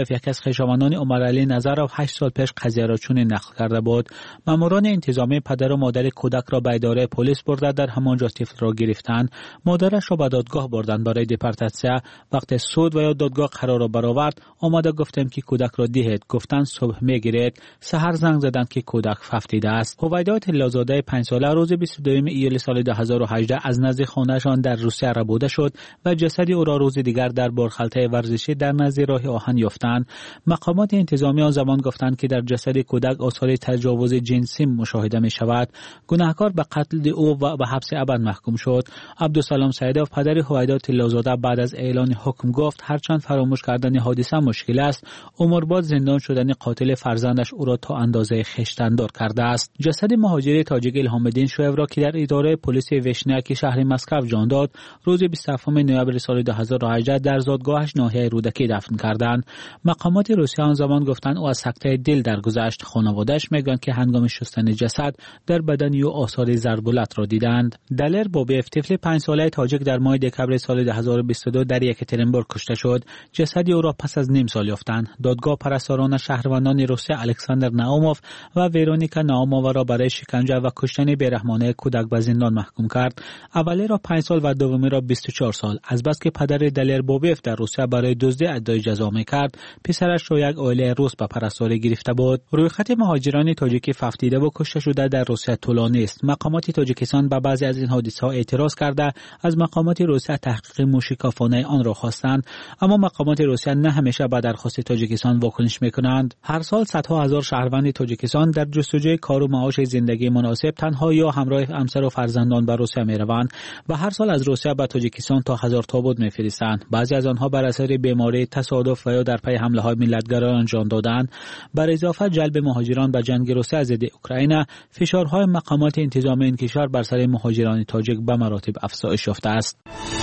خویشاوندان عمرعلی نظر را هشت سال پیش قضیه را چون نقل کرده بود. ماموران انتظامی پدر و مادر کودک را به اداره پلیس برده در همانجا طفل را گرفتند. مادرش را به دادگاه بردند برای دپورتاسیون. وقتی سود و یا دادگاه قرار را برآورد آمده گفتیم که کودک را دهید. گفتند صبح میگیرید. سحر زنگ زدند که کودک ففتیده است. هویدا طلازاده پنج ساله روز بیست و دوم ایول سال دو هزار و هجده از نزد خانه‌شان در روسیه ربوده شد و جسد او را روز دیگر در بارخلطه ورزشی در نزد راه آهن یافتند. مقامات انتظامی آن زمان گفتند که در جسد کودک آثار تجاوز جنسی مشاهده می شود. گناهکار به قتل او و به حبس ابد محکوم شد. عبدالسلام سیدوف پدر هویدا طلازاده بعد از اعلان حکم گفت هرچند فراموش کردن حادثه مشکل است، عمرباد زندان شدن قاتل فرزندش او را تا اندازه خشتندار کرده است. جسد مهاجر تاجیک الهام‌الدین شویو را که در اداره پلیس وشنیاکی شهر مسکو جان داد روز بیست و هفتم نوامبر سال دو هزار و هجده در زادگاهش ناحیه رودکی دفن کردند. مقامات روسیه آن زمان گفتند او از سکته دل درگذشت. خانواده‌اش میگویند که هنگام شستن جسد در بدن او آثار ضربالت را دیدند. دلر بوبیف طفل پنج ساله تاجیک در ماه دکمبر سال دو هزار و بیست و دو در یکاترینبورگ کشته شد. جسد او را پس از نیم سال یافتند. دادگاه پرستاران شهروندان روسیه الکساندر ناوموف و ورونیکا ناومووا را برای شکنجه و کشتن بیرحمانه کودک به زندان محکوم کرد. اولی را پنج سال و دومی را بیست و چهار سال. از بس که پدر دلر بوبیف در روسیه برای دزدی ادعای جزا می‌کرد، پسرش را یک عائله روس به پرستاری گرفته بود. رویخط مهاجران تاجیکی ففتیده و کشته شده در روسیه طولانی است. مقامات تاجیکستان به بعضی از این حادثه‌ها اعتراض کرده از مقامات روسیه تحقیق موشکافانه آن را خواستند، اما مقامات روسیه نه همیشه به درخواست تاجیکستان واکنش می‌کنند. هر سال صدها هزار شهروند تاجیکستان در جستجوی کار و معاش زندگی مناسب تنها یا همراه همسر و فرزندان به روسیه می‌روند و هر سال از روسیه به تاجیکستان تا هزار تابوت می‌فرستند. بعضی از آنها بر اثر بیماری، تصادف و یا در پی حمله‌های ملت‌گرایان جان دادند. بر اضافه جلب مهاجران به جنگ روسیه ضد اوکراین، فشارهای مقامات انتظامی این کشور بر سر مهاجران تاجیک به مراتب افزایش یافته است.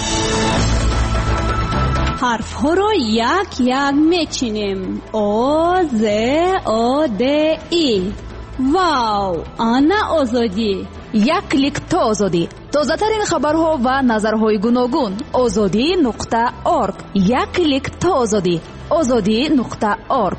حرف ها را یک یک میچینیم. او ز او د ای. واو، آنا آزادی. یک کلیک تا آزادی. تازه ترین خبرها و نظرهای گوناگون. آزادی نقطه اورگ. یک کلیک تا آزادی. آزادی نقطه اورگ.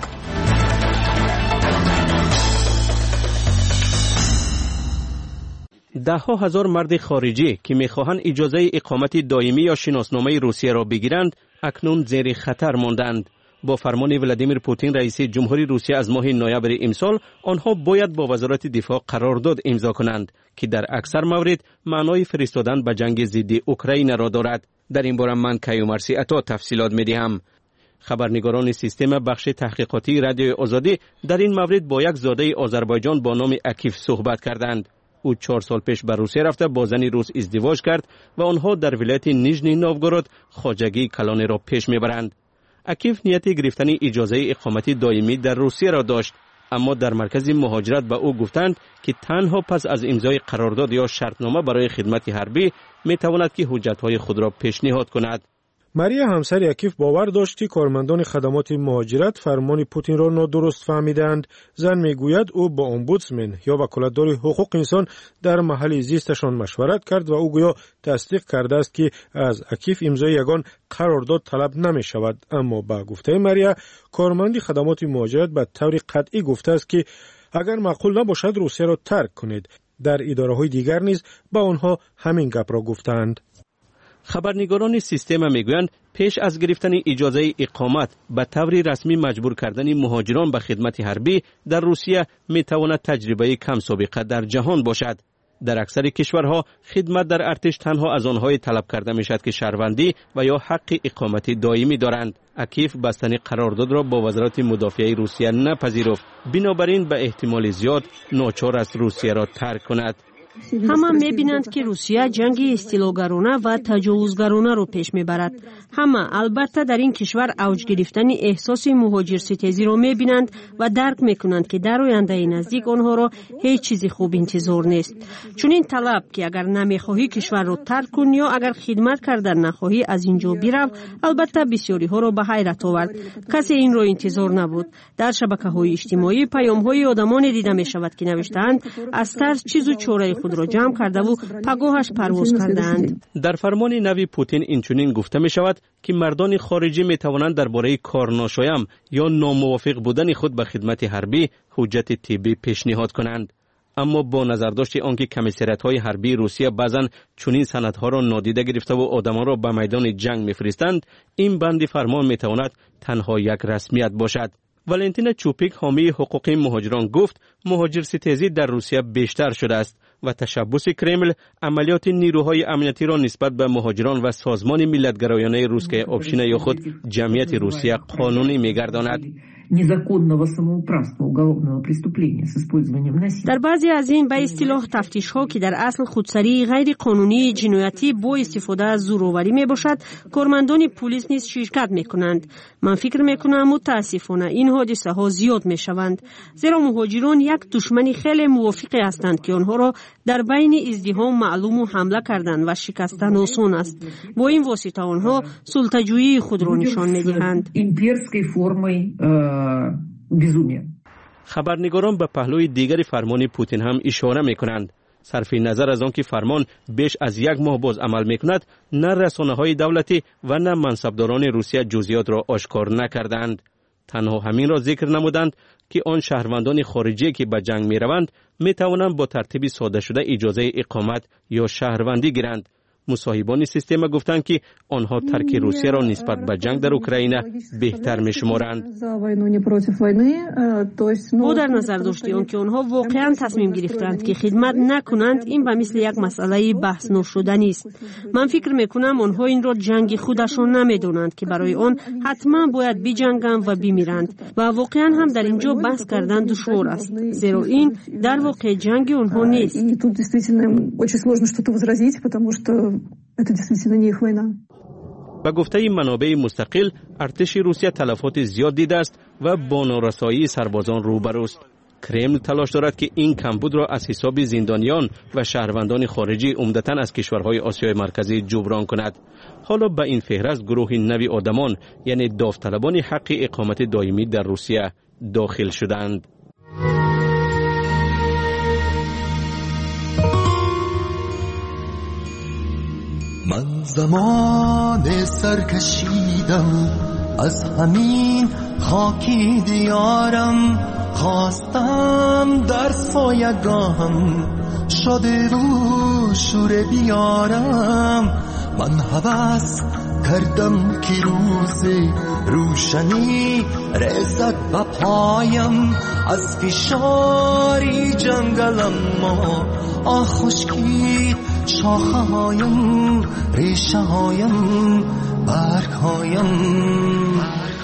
ده ها هزار مرد خارجی که میخواهند اجازه اقامت دائمی یا شناسنامه روسیه را بگیرند اکنون زیر خطر ماندند. با فرمان ولادیمیر پوتین رئیس جمهوری روسیه از ماه نوامبر امسال آنها باید با وزارت دفاع قرارداد امضا کنند که در اکثر موارد معنای فرستادن به جنگ ضد اوکراین را دارد. در این باره من کیومرثی عطا تفصیلات میدهم. خبرنگاران سیستم بخش تحقیقاتی رادیو آزادی در این مورد با یک زاده آذربایجان با نام اکیف صحبت کردند. او چهار سال پیش به روسیه رفته با زنی روس ازدواج کرد و آنها در ولایت نیژنی نوگورود خواجگی کلانی را پیش میبرند. اکیف نیت گرفتن اجازه اقامت دائمی در روسیه را داشت، اما در مرکز مهاجرت به او گفتند که تنها پس از امضای قرارداد یا شرطنامه برای خدمت حربی میتواند که حجتهای خود را پیشنهاد کند. ماریا همسر اکیف باور داشت که کارمندان خدمات مهاجرت فرمان پوتین را نادرست فهمیدند. زن میگوید او با امبودسمن یا وکالتدار حقوق انسان در محل زیستشان مشورت کرد و او گویا تصدیق کرده است که از اکیف امضای یگان قرارداد طلب نمی شود. اما با گفته ماریا کارمند خدمات مهاجرت به طور قطعی گفته است که اگر معقول نباشد روسیه را ترک کنید. در اداره‌های دیگر نیز با آنها همین گپ را گفتند. خبرنگاران سیستم میگویند پیش از گرفتن اجازه اقامت به طور رسمی مجبور کردن مهاجران به خدمت حربی در روسیه میتواند تجربه کم سابقه در جهان باشد. در اکثر کشورها خدمت در ارتش تنها از آنهای طلب کرده میشد که شهروندی و یا حق اقامت دائمی دارند. اکیف بستن قرارداد را با وزارت مدافعه روسیه نپذیرفت، بنابراین به احتمال زیاد ناچار است روسیه را ترک کند. همه میبینند که روسیه جنگ استیلاگرانه و تجاوزگرانه رو پیش میبرد. همه البته در این کشور اوج گرفتن احساس مهاجر ستیزی رو میبینند و درک میکنند که در آینده نزدیک آنها را هیچ چیزی خوب انتظار نیست. چون این طلب که اگر نمیخواهی کشور رو ترک کن یا اگر خدمت کردن نخواهی از اینجا برو، البته بسیاری ها رو به حیرت آورد. کسی این رو انتظار نبود. در شبکه‌های اجتماعی پیام‌های آدمان دیده میشود که نوشتند از ترس چیز و چاره خود را جمع کرده و پگاهش پرواز کردند. در فرمان نوی پوتین اینچنین گفته می شود که مردان خارجی می توانند درباره کارناشایم یا ناموافق بودن خود به خدمت حربی حجت طبی پیشنهاد کنند. اما با نظرداشت آنکه کمیسریت‌های حربی روسیه بعضاً چنین سندها را نادیده گرفته و آدمان را به میدان جنگ می‌فرستند، این بند فرمان می‌تواند تنها یک رسمیت باشد. والنتینا چوپیک حامی حقوق مهاجران گفت مهاجرستیزی در روسیه بیشتر شده است و تشبث کرمل عملیات نیروهای امنیتی را نسبت به مهاجران و سازمان ملت‌گرایانه روس که آبشین یا خود جمعیت روسیه قانونی می‌گرداند. در بعضی از این به اصطلاح تفتیش ها که در اصل خودسری غیر قانونی جنایتی با استفاده از زورآوری می باشد، کارمندان پلیس نیز شرکت می کنند. من فکر می کنم متاسفانه این حادثه ها زیاد می شوند، زیرا مهاجران یک دشمن خیلی موافق هستند که آنها را در بین ازدحام معلوم و حمله کردن و شکستن آسان است. با این واسطه آنها سلطه‌جویی خود را نشان می دهند. خبرنگاران به پهلوی دیگر فرمان پوتین هم اشاره می کنند. صرف نظر از آنکه فرمان بیش از یک ماه باز عمل می کند، نه رسانه‌های دولتی و نه منصبداران روسیه جزئیات را آشکار نکردند. تنها همین را ذکر نمودند که آن شهروندان خارجی که به جنگ می روند می توانند با ترتیب ساده شده اجازه اقامت یا شهروندی گیرند. مصاحبان سیستم گفتند که آنها ترک روسیه را نسبت به جنگ در اوکراین بهتر می شمارند. با در نظر داشتی آنکه آنها واقعا تصمیم گرفتند که خدمت نکنند، این به مثل یک مسئله بحث نشدنی است. من فکر می کنم آنها این را جنگ خودشان نمی دانند که برای آن حتما باید بجنگند و بمیرند و واقعا هم در اینجا بحث کردن دشوار است، زیرا این در واقع جنگ آنها نیست. به گفته منابع مستقل، ارتش روسیه تلفات زیاد دیده است و با نارسایی سربازان روبروست. کرمل تلاش دارد که این کمبود را از حساب زندانیان و شهروندان خارجی عمدتاً از کشورهای آسیای مرکزی جبران کند. حالا به این فهرست گروه نوی آدمان یعنی داوطلبان حق اقامت دائمی در روسیه داخل شدند. من زمان سرکشیدم از همین خاکی دیارم، خواستم در سایگاهم شده رو شوره بیارم. من هوس کردم که روز روشنی رسد به پایم، از فشاری جنگلم ما آه خشکید شاخه هایم، ریشه هایم، برگ هایم.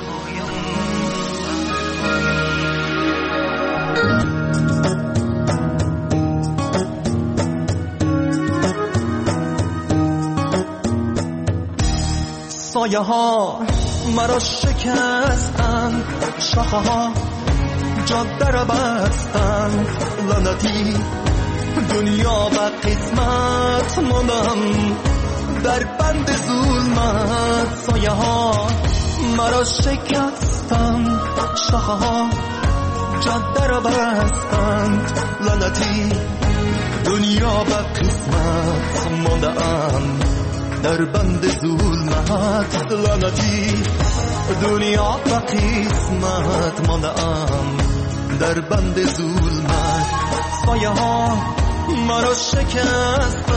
سایه ها مرا شکستند، شاخه ها جاده را بستند، لعنتی دنیا و قسمت ماندم در بند ظلمت. سایه ها مرا شکستند، شاخه ها جاده را بستند، لعنتی دنیا و قسمت ماندم در بند ظلمت. لعنتی دنیا و قسمت ماندم در بند ظلمت. سایه ها مرا شکستند.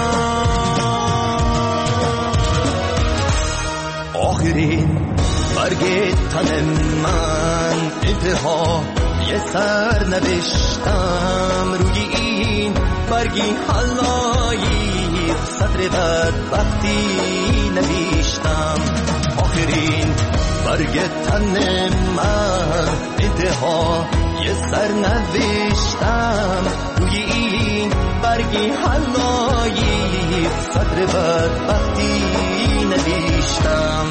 آخرین برگ تن من انتها یه سر نوشتم، روی این برگی حلایی سطر بدبختی نوشتم. آخرین برگ تن من انتها یه سر نوشتم، روی این برگی حلایی سطر بدبختی نوشتم.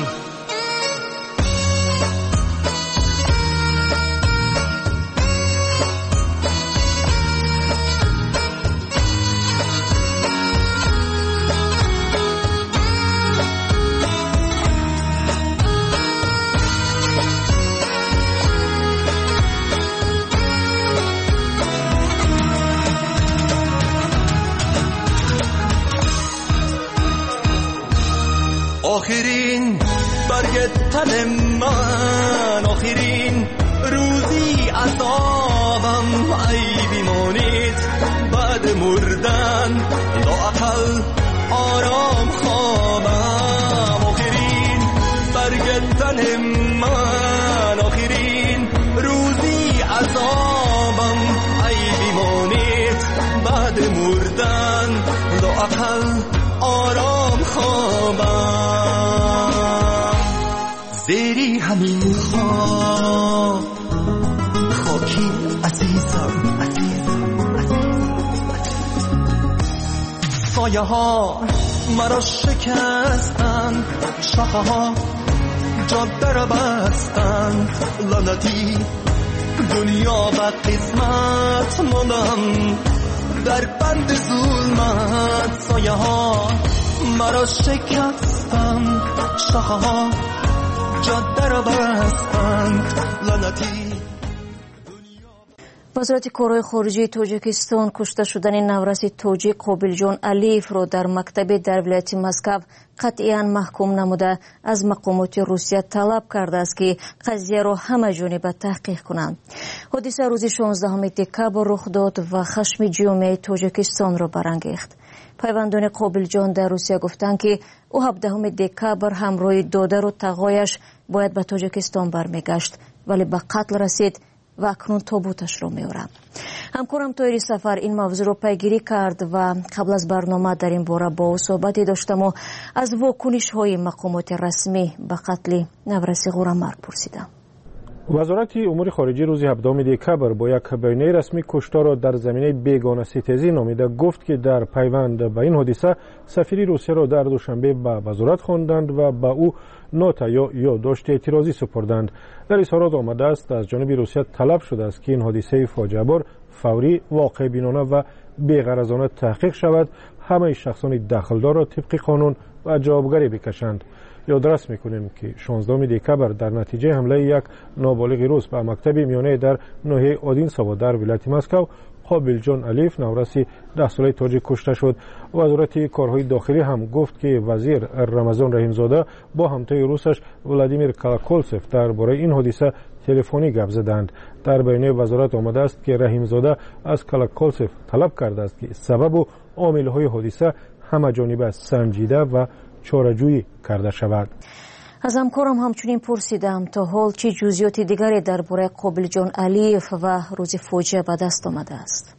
آخرین برگ تن من، آخرین روزی عذابم ای بیمانید بعد مردن لااقل آرام خوابم. آخرین برگ تن من، آخرین روزی عذابم ای بیمانید بعد مردن لااقل آرام خوابم. زیری همین خواب خاکی عزیزم عزیزم سایه ها مرا شکستند، شاخه ها جاده را بستند، لعنتی دنیا و قسمت ماندم در بند ظلمت. سایه ها مرا شکستند، شاخه ها جاده را بستند، لعنتی. وزارت کارهای خارجه تاجیکستان کشته شدن نورس تاجیک قابلجان علیف را در مکتب در ولایت مسکو قطعاً محکوم نموده از مقامات روسیه طلب کرده است که قضیه را همه جانبه تحقیق کنند. حادثه روز شانزدهم دکبر رخ داد و خشم جامعه تاجیکستان را برانگیخت. پیوندان قابلجان در روسیه گفتند که او هفدهم دکبر همراه دادر و تقایش باید به تاجیکستان برمیگشت، ولی به قتل رسید و اکنون تابوتش را می‌آورند. همکارم طاهر سفر این موضوع را پیگیری کرد و قبل از برنامه در این باره با او صحبتی داشتم و از واکنش‌های مقامات رسمی به قتل نورس غورمرگ پرسیدم. وزارت امور خارجه روز هفدهم دکبر با یک بیانیه رسمی کشتار را در زمینه بیگانه ستیزی نامیده گفت که در پیوند به این حادثه سفیر روسیه را در دوشنبه به وزارت خواندند و به او نوت یا یادداشت اعتراضی سپردند. در اظهارات آمده است از جانب روسیه طلب شده است که این حادثه فاجعه بار فوری، واقع بینانه و بی‌غرضانه تحقیق شود، همه شخصان دخلدار را طبق قانون و جوابگری بکشند. یادرس میکنیم که شانزدهم دکبر در نتیجه حمله یک نابالغ روس به مکتب میانه در ناحیه آدینساوا در ولایت مسکو قابلجان علیف نورسی ده ساله تاجیک کشته شد. وزارت کارهای داخلی هم گفت که وزیر رمضان رحیمزاده با همتای روسش ولادیمیر کالاکولسف درباره این حادثه تلفنی گپ زدند. در بیانیه وزارت آمده است که رحیمزاده از کالاکولسف طلب کرده است که سبب و عامل‌های حادثه همه جانبه سنجیده و چاره‌جویی کرده شود. از همکارم همچنین پرسیدم تا حال چه جزئیات دیگری درباره قابلجان علیف و روز فاجعه به دست آمده است؟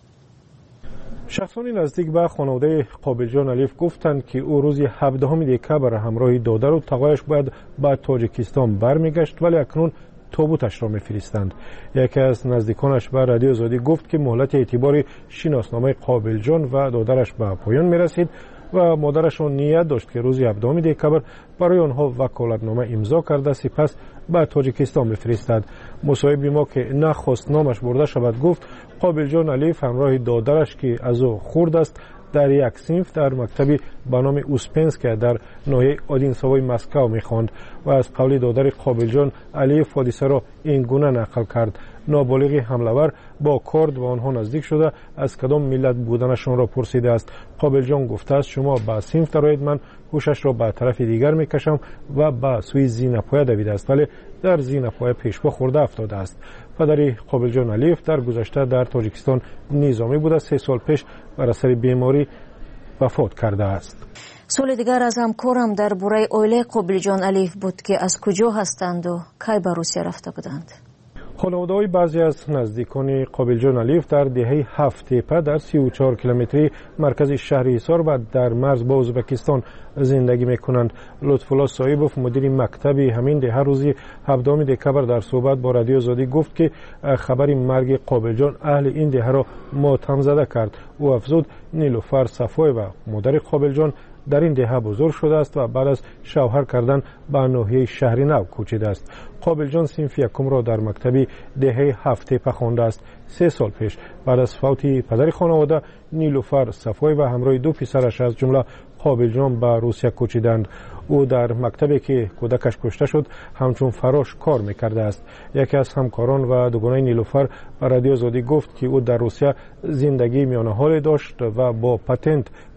شخصانی نزدیک به خانواده قابلجان علیف گفتند که او روز هفدهم دکبر همراه دادر و تقایش باید به تاجیکستان برمیگشت، ولی اکنون تابوتش را میفرستند. یکی از نزدیکانش به رادیو آزادی گفت که مهلت اعتبار شناسنامه قابلجان و دادرش به پایان میرسید و مادرشان نیت داشت که روز هفدهم دکبر برای آنها وکالتنامه امضا کرده سپس به تاجیکستان بفرستد. مصاحب ما که نخواست نامش برده شود گفت قابلجان علیف همراه دادرش که از او خرد است در یک صنف در مکتبی به نام اوسپنسک در ناحیه آدینساوای مسکو میخواند و از قول دادر قابلجان علیف حادثه را این گونه نقل کرد. نابالغ حمله‌ور با کارد و آنها نزدیک شده از کدام ملت بودنشان را پرسیده است. قابلجان گفته است شما به صنف درآیید، من گوشش را به طرف دیگر میکشم و به سوی زینه‌پایه دویده است، ولی در زینه‌پایه پیشوا خورده افتاده است. پدر قابلجان علیف در گذشته در تاجیکستان نظامی بوده، سه سال پیش بر اثر بیماری وفات کرده است. سوال دیگر از همکارم درباره عائله قابلجان علیف بود که از کجا هستند و کی به روسیه رفته بودند. خانواده‌های بعضی از نزدیکان قابلجان علیف در دهه هفت تپه در سی و چهار کیلومتری مرکز شهر حصار و در مرز با ازبکستان زندگی میکنند. لطفالله صاحبوف مدیر مکتب همین دهه روزی هفدهم دکبر در صحبت با رادیو آزادی گفت که خبر مرگ قابلجان اهل این دهه را ماتم زده کرد. او افزود نیلوفر صفای و مادر قابلجان در این دهه بزرگ شده است و بعد از شوهر کردن به ناحیه شهر نو کوچیده است. قابلجان صنف یکم را در مکتبی دهه هفت تپه خوانده است. سه سال پیش بعد از فوت پدر خانواده نیلوفر صفای و همراه دو پسرش از جمله قابلجان به روسیه کوچیدند. او در مکتبی که کودکش کشته شد همچون فراش کار میکرده است. یکی از همکاران و دوگانه نیلوفر به رادیو آزادی گفت که او در روسیه زندگی میانه حال داشت و با پتنت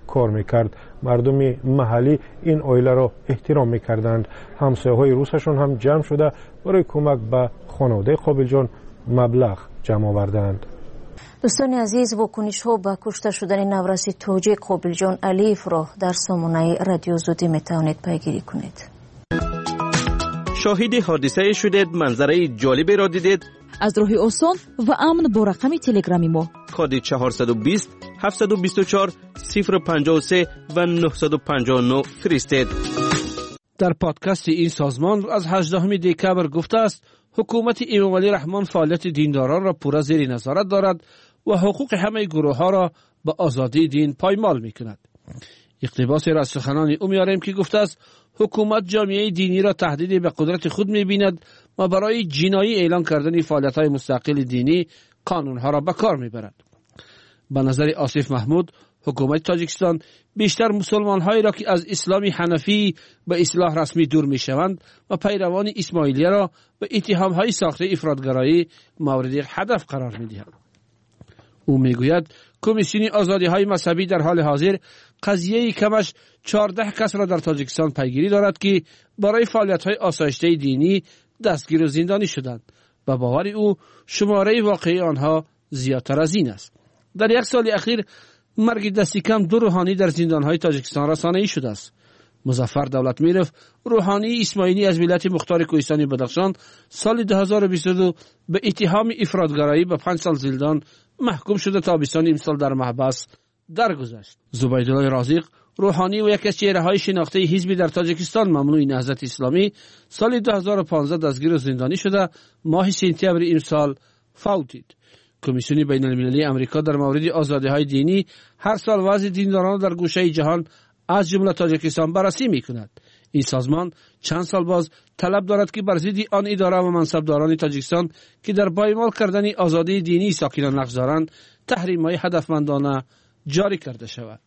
کار میکرد. مردم محلی این عائله را احترام میکردند. همسایه‌های روسشان هم جمع شده برای کمک به خانواده قابل جان مبلغ جمع آوردند. دوستان عزیز، واکنش ها به کشته شدن نورسی توجی قابل جان علیف را در سامانه رادیو زودی میتوانید پیگیری کنید. شاهد حادثه شدید، منظره جالبی را دیدید؟ از راه آسان و امن با رقم تلگرامی ما کد چهارصد و بیست هفتصد و بیست و چهار صفر پنجاه و سه و نهصد و پنجاه و نه فرستید. در پادکست این سازمان از هجدهم دکبر گفته است حکومت امام علی رحمان فعالیت دینداران را پورا زیر نظارت دارد و حقوق همه گروه ها را به آزادی دین پایمال می کند. اقتباس را از سخنان او میاریم که گفته است حکومت جامعه دینی را تهدید به قدرت خود می بیند و برای جنایی اعلان کردن فعالیت های مستقل دینی قانون ها را به کار می برد. به نظر آصف محمود، حکومت تاجیکستان بیشتر مسلمان هایی را که از اسلام حنفی به اصلاح رسمی دور می شوند و پیروان اسماعیلیه را به اتهام های ساخته افراطگرایی مورد هدف قرار می دهد. او می گوید کمیسیون آزادی های مذهبی در حال حاضر قضیه کمش چهارده کس را در تاجیکستان پیگیری دارد که برای فعالیت های آسایشته دینی دستگیر و زندانی شدند و باور او شماره واقعی آنها زیادتر از این است. در یک سال اخیر مرگ دستی کم دو روحانی در زندانهای تاجیکستان رسانه‌ای شده است. مظفر دولتمیرف، روحانی اسماعیلی از ولایت مختار کوهستانی بدخشان، سال دو هزار و بیست و دو به اتهام افراطگرایی به پنج سال زندان محکوم شده. تابستان امسال در محبس درگذشت. زبیدالله رازق، روحانی و یکی از چهره‌های شناخته حزبی در تاجیکستان ممنوع نهضت اسلامی، سال دو هزار و پانزده دستگیر و زندانی شده. ماه سپتامبر امسال فوتید. کمیسیون بین المللی امریکا در مورد آزادی‌های دینی هر سال وضع دینداران در گوشه جهان از جمله تاجیکستان بررسی می‌کند. این سازمان چند سال باز طلب دارد که بر ضد آن اداره و منصبداران تاجیکستان که در پایمال کردن آزادی دینی ساکنان نقش دارند تحریم‌های هدفمندانه جاری کرده شود.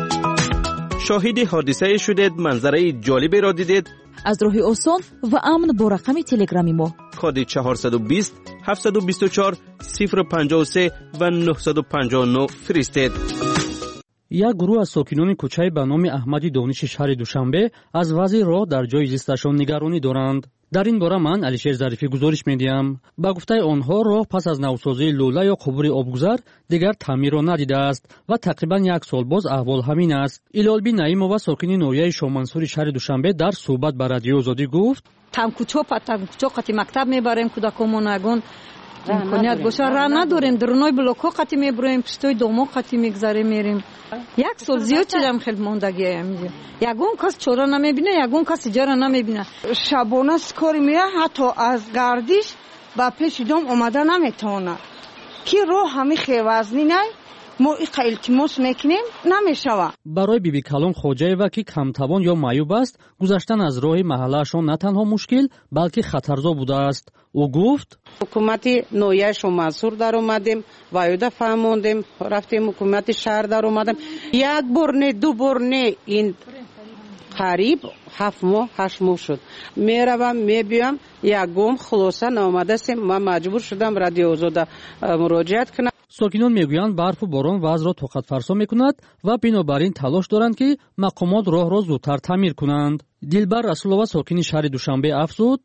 شاهد حادثه شدید، منظره جالبی را دیدید؟ از راه آسان و امن با رقم تلگرامی ما کد چهارصد و بیست هفتصد و بیست و چهار صفر پنجاه و سه و نهصد و پنجاه و نه فرستید. یک گروه از ساکنان کوچه به نام احمدی دانش شهر دوشنبه از وضع راه در جای زیستشان نگرانی دارند. در این باره من علیشیر ظریفی گزارش میدیم. با گفته آنها راه پس از نوسازی لوله یا قبور آبگذر دیگر تعمیر را ندیده است و تقریبا یک سال باز احوال همین است. ایلالبی نعیمова ساکن نویه شامنصور شهر دوشنبه در صحبت با رادیو آزادی گفت: там кучо патам кучо қати мактаб мебарем кудакомон агон имконият боша ра надорем даруной блоко қати меброем пиштои домо қати мегзарем мерем як сол зиёд шудам хел мондагиям ягон кас чора намебина ягон кас иҷора намебина шабона кори мера ҳатто аз гардиш ба пеши дом омада наметавонад ки роҳ ҳами хевазнинай ما ایقا التماس میکنیم نمیشود. برای بیبی کلان خوجایوا که کمتوان یا معیوب است گذشتن از راه محلهشان نه تنها مشکل بلکه خطرزا بوده است. او گفت حکومت نویه شامنصور در اومدیم وایوده فهموندیم رفتیم حکومت شهر در اومدیم یک بار نه دو بار نه این قریب هفت ماه هشت ماه شد میروم میبیم یکم خلاصه نامده سیم من مجبور شدم رادیو آزادی مراجعت کنم. ساکنان میگویند برف و باران وضع را طاقت فرسا میکند و بنابراین تلاش دارند که مقامات راه را زودتر تعمیر کنند. دلبر رسولова ساکن شهر دوشنبه افزود: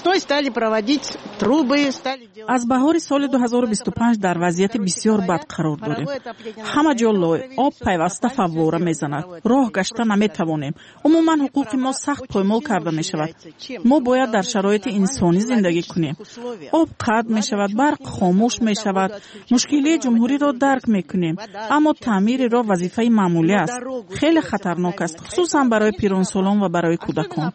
از بهار سال دو هزار و بیست و پنج در وضعیت بسیار بد قرار داریم. همه جا لای آب پیوسته فواره میزند. راه گشته نمیتوانیم. عموما حقوق ما سخت پایمال کرده می شود. ما باید در شرایط انسانی زندگی کنیم. آب قطع می شود، برق خاموش می شود. مشکلی جمهوری را درک می کنیم، اما تعمیر راه وظیفه معمولی است. خیلی خطرناک است، خصوصا برای پیرانسالان و برای کودکان.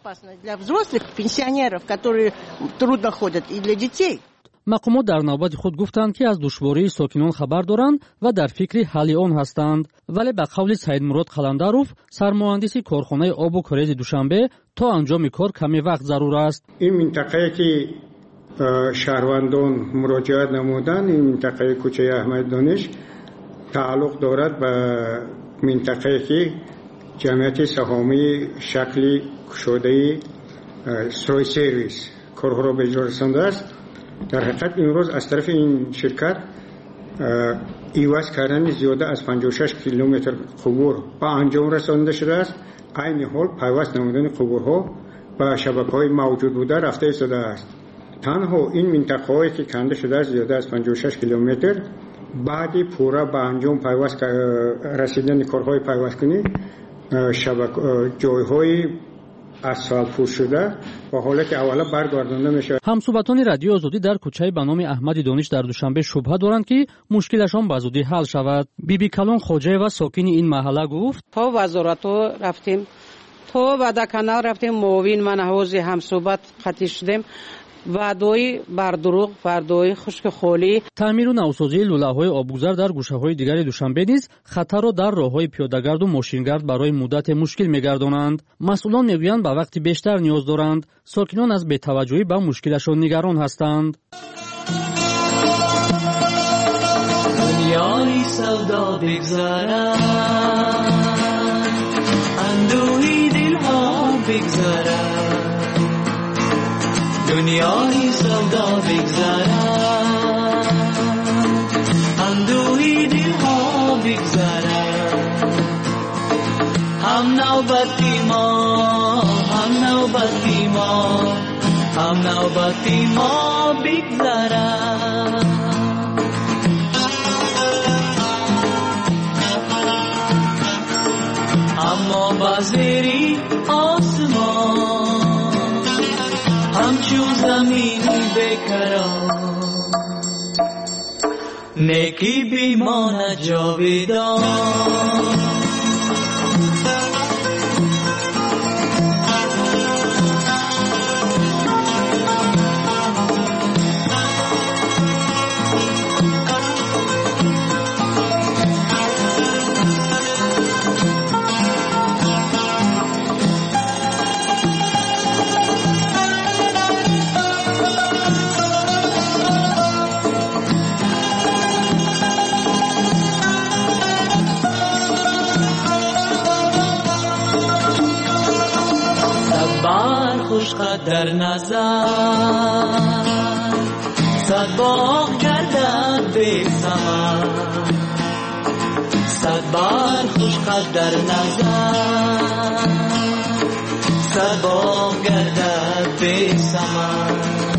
مقامات در نوبت خود گفتند که از دشواری ساکنان خبر دارند و در فکر حل آن هستند، ولی به قول سید مراد قلندروف سرمهندس کارخانه آب و کاریز دوشنبه تا انجام کار کمی وقت ضرور است. این منطقه که شهروندان مراجعت نمودند، این منطقه کوچه احمد دانش تعلق دارد به منطقه که جمعیت سهامی شکلی کشاده سروی سرویس کارها را به اجرا رسانده است. در حقیقت امروز از طرف این شرکت ایواز کردن زیاده از پنجاه و شش کیلومتر قبور به انجام رسانده شده است. عین حال پیوست نمودن قبورها به شبکه‌های موجود بوده رفته ایستاده است. تنها این منطقه‌هایی که کنده شده است زیاده از پنجاه و شش کیلومتر بعدی پورا به انجام پیوست رسیدن کارهای پیوستکنی شبکه جایهای اسفالت پوش شده و حالا که اولا برگردانده میشه. همصحبتان رادیو آزادی در کوچه به نام احمد دانش در دوشنبه شبهه دارند که مشکلشان به زودی حل شود. بیبی کلان خوجه و ساکن این محله گفت تا وزارت رفتیم، تا ودکنا رفتیم، معاون من حوض همصحبت خطی شدیم، وعده‌های بردروغ، وعده‌های خشک خالی. تعمیر و نوسازی لوله‌های آبگذر در گوشه‌های دیگر دوشنبه نیز خطر را در راه‌های پیاده‌گرد و ماشینگرد برای مدت مشکل می‌گردانند. مسئولان می‌گویند به وقت بیشتر نیاز دارند. ساکنان از بی‌توجهی به مشکلشان نگران هستند. دنیای سودا بگذرد، اندوهی دل‌ها بگذرد، دنیای سودا بگذرد، اندوهی دل‌ها بگذرد، هم نوبتی ما، هم نوبتی ما، هم نوبتی ما بگذرد. اما بازری آسمان همچون زمین بکران، نیکی بیمانه جاویدان. در نظر صد باغ گردد بی ثمر، صد بار خوش قد در نظر، صد باغ گردد بی ثمر،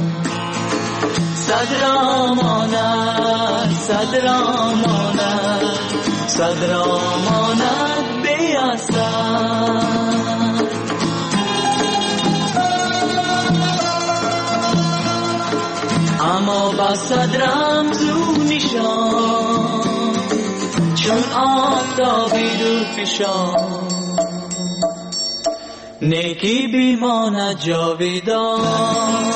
صد را ماند، صد را ماند، صد را ماند بی اثر. اما با صد رمز و نشان چون آفتابی دور پیشان، نیکی بیماند جاویدان.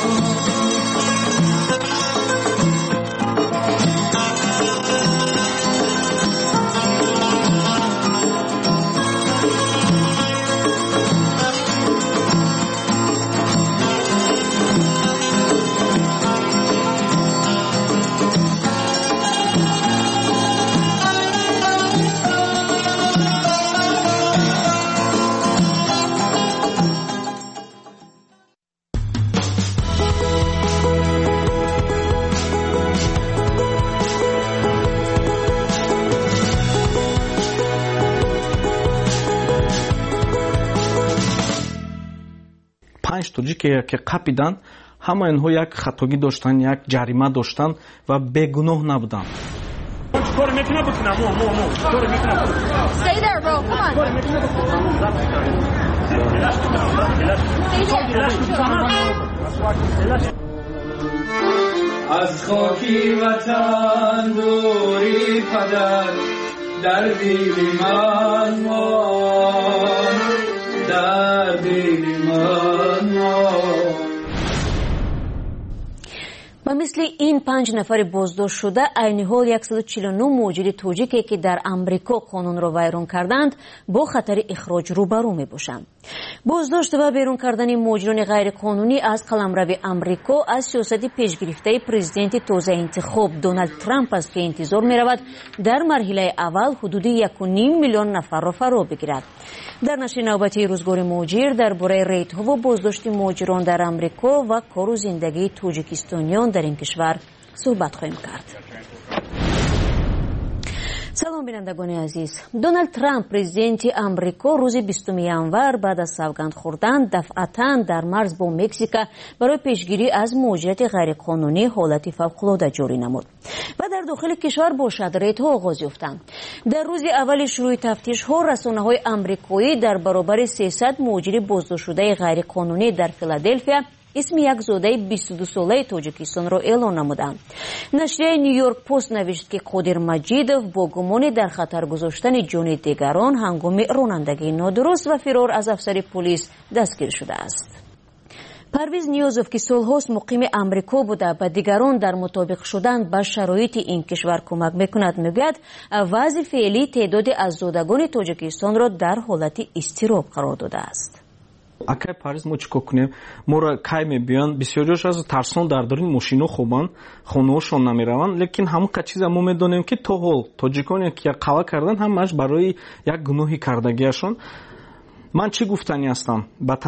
پنج توجی که که قپیدن همه اینها یک خطاگی داشتن، یک جریمه داشتن و بیگناه نبودن. کار میکنه بکنم مو مو مو کار میکنه. Stay there bro, come on. از خاکی وطن دوری پدر در دل من مان، در دل من مان. و مثل این پنج نفر بازداشت شده عین حال صد و چهل و نه مهاجر تاجیکی که در امریکا قانون را ویران کردند با خطر اخراج روبرو می باشند. بازداشت و بیرون کردن مهاجران غیر قانونی از قلمرو امریکا از سیاست پیش گرفته پرزیدنت تازه انتخاب دونالد ترامپ است که انتظار می رود در مرحله اول حدود یک و نیم میلیون نفر را فرا بگیرد. در نشر نوبتی روزگار مهاجر درباره ریت‌ها و بازداشت مهاجران در امریکا و کار و زندگی تاجیکستانیان در این کشور صحبت خواهیم کرد. салом бинандагони азиз. Дональд Трамп президенти Амрико рӯзи бистум январ баъд аз савганд хӯрдан дафъатан дар марз бо Мексика барои пешгирӣ аз муҳоҷирати ғайриқонунӣ ҳолати фавқулода ҷорӣ намуд ва дар дохили кишвар бошад рейдҳо оғоз ёфтанд. дар рӯзи аввали шурӯъи тафтишҳо расонаҳои амрикоӣ дар баробари сесад муҳоҷири боздоштшудаи ғайриқонунӣ дар Филаделфия исми як зодаи бисту дусолаи Тоҷикистонро эълон намуданд. Нашрияи Нью-Йорк пост навишт, ки Қодир Маҷидов бо гумони дар хатар гузоштани ҷони дигарон ҳангоми ронандагии нодуруст ва фирор аз афсари полис дастгир шудааст. Парвиз Ниёзов, ки солҳост муқими Амрико буда ба дигарон дар мутобиқ шудан ба шароити ин кишвар кӯмак мекунад, мегӯяд вазъи феълӣ теъдоди азодагони Тоҷикистонро дар ҳолати изтироб қарор додааст. акай париз мо чӣ кор кунем? моро кай мебиён, бисёриёш аз тарсон дар дори мошино хобанд, хонаҳошон намераванд, лекин ҳамон ка чиза мо медонем ки то ҳол тоҷиконе ки як қава кардан ҳамааш барои як гуноҳи кардагиашон. ман чӣ гуфтанӣ ҳастам ба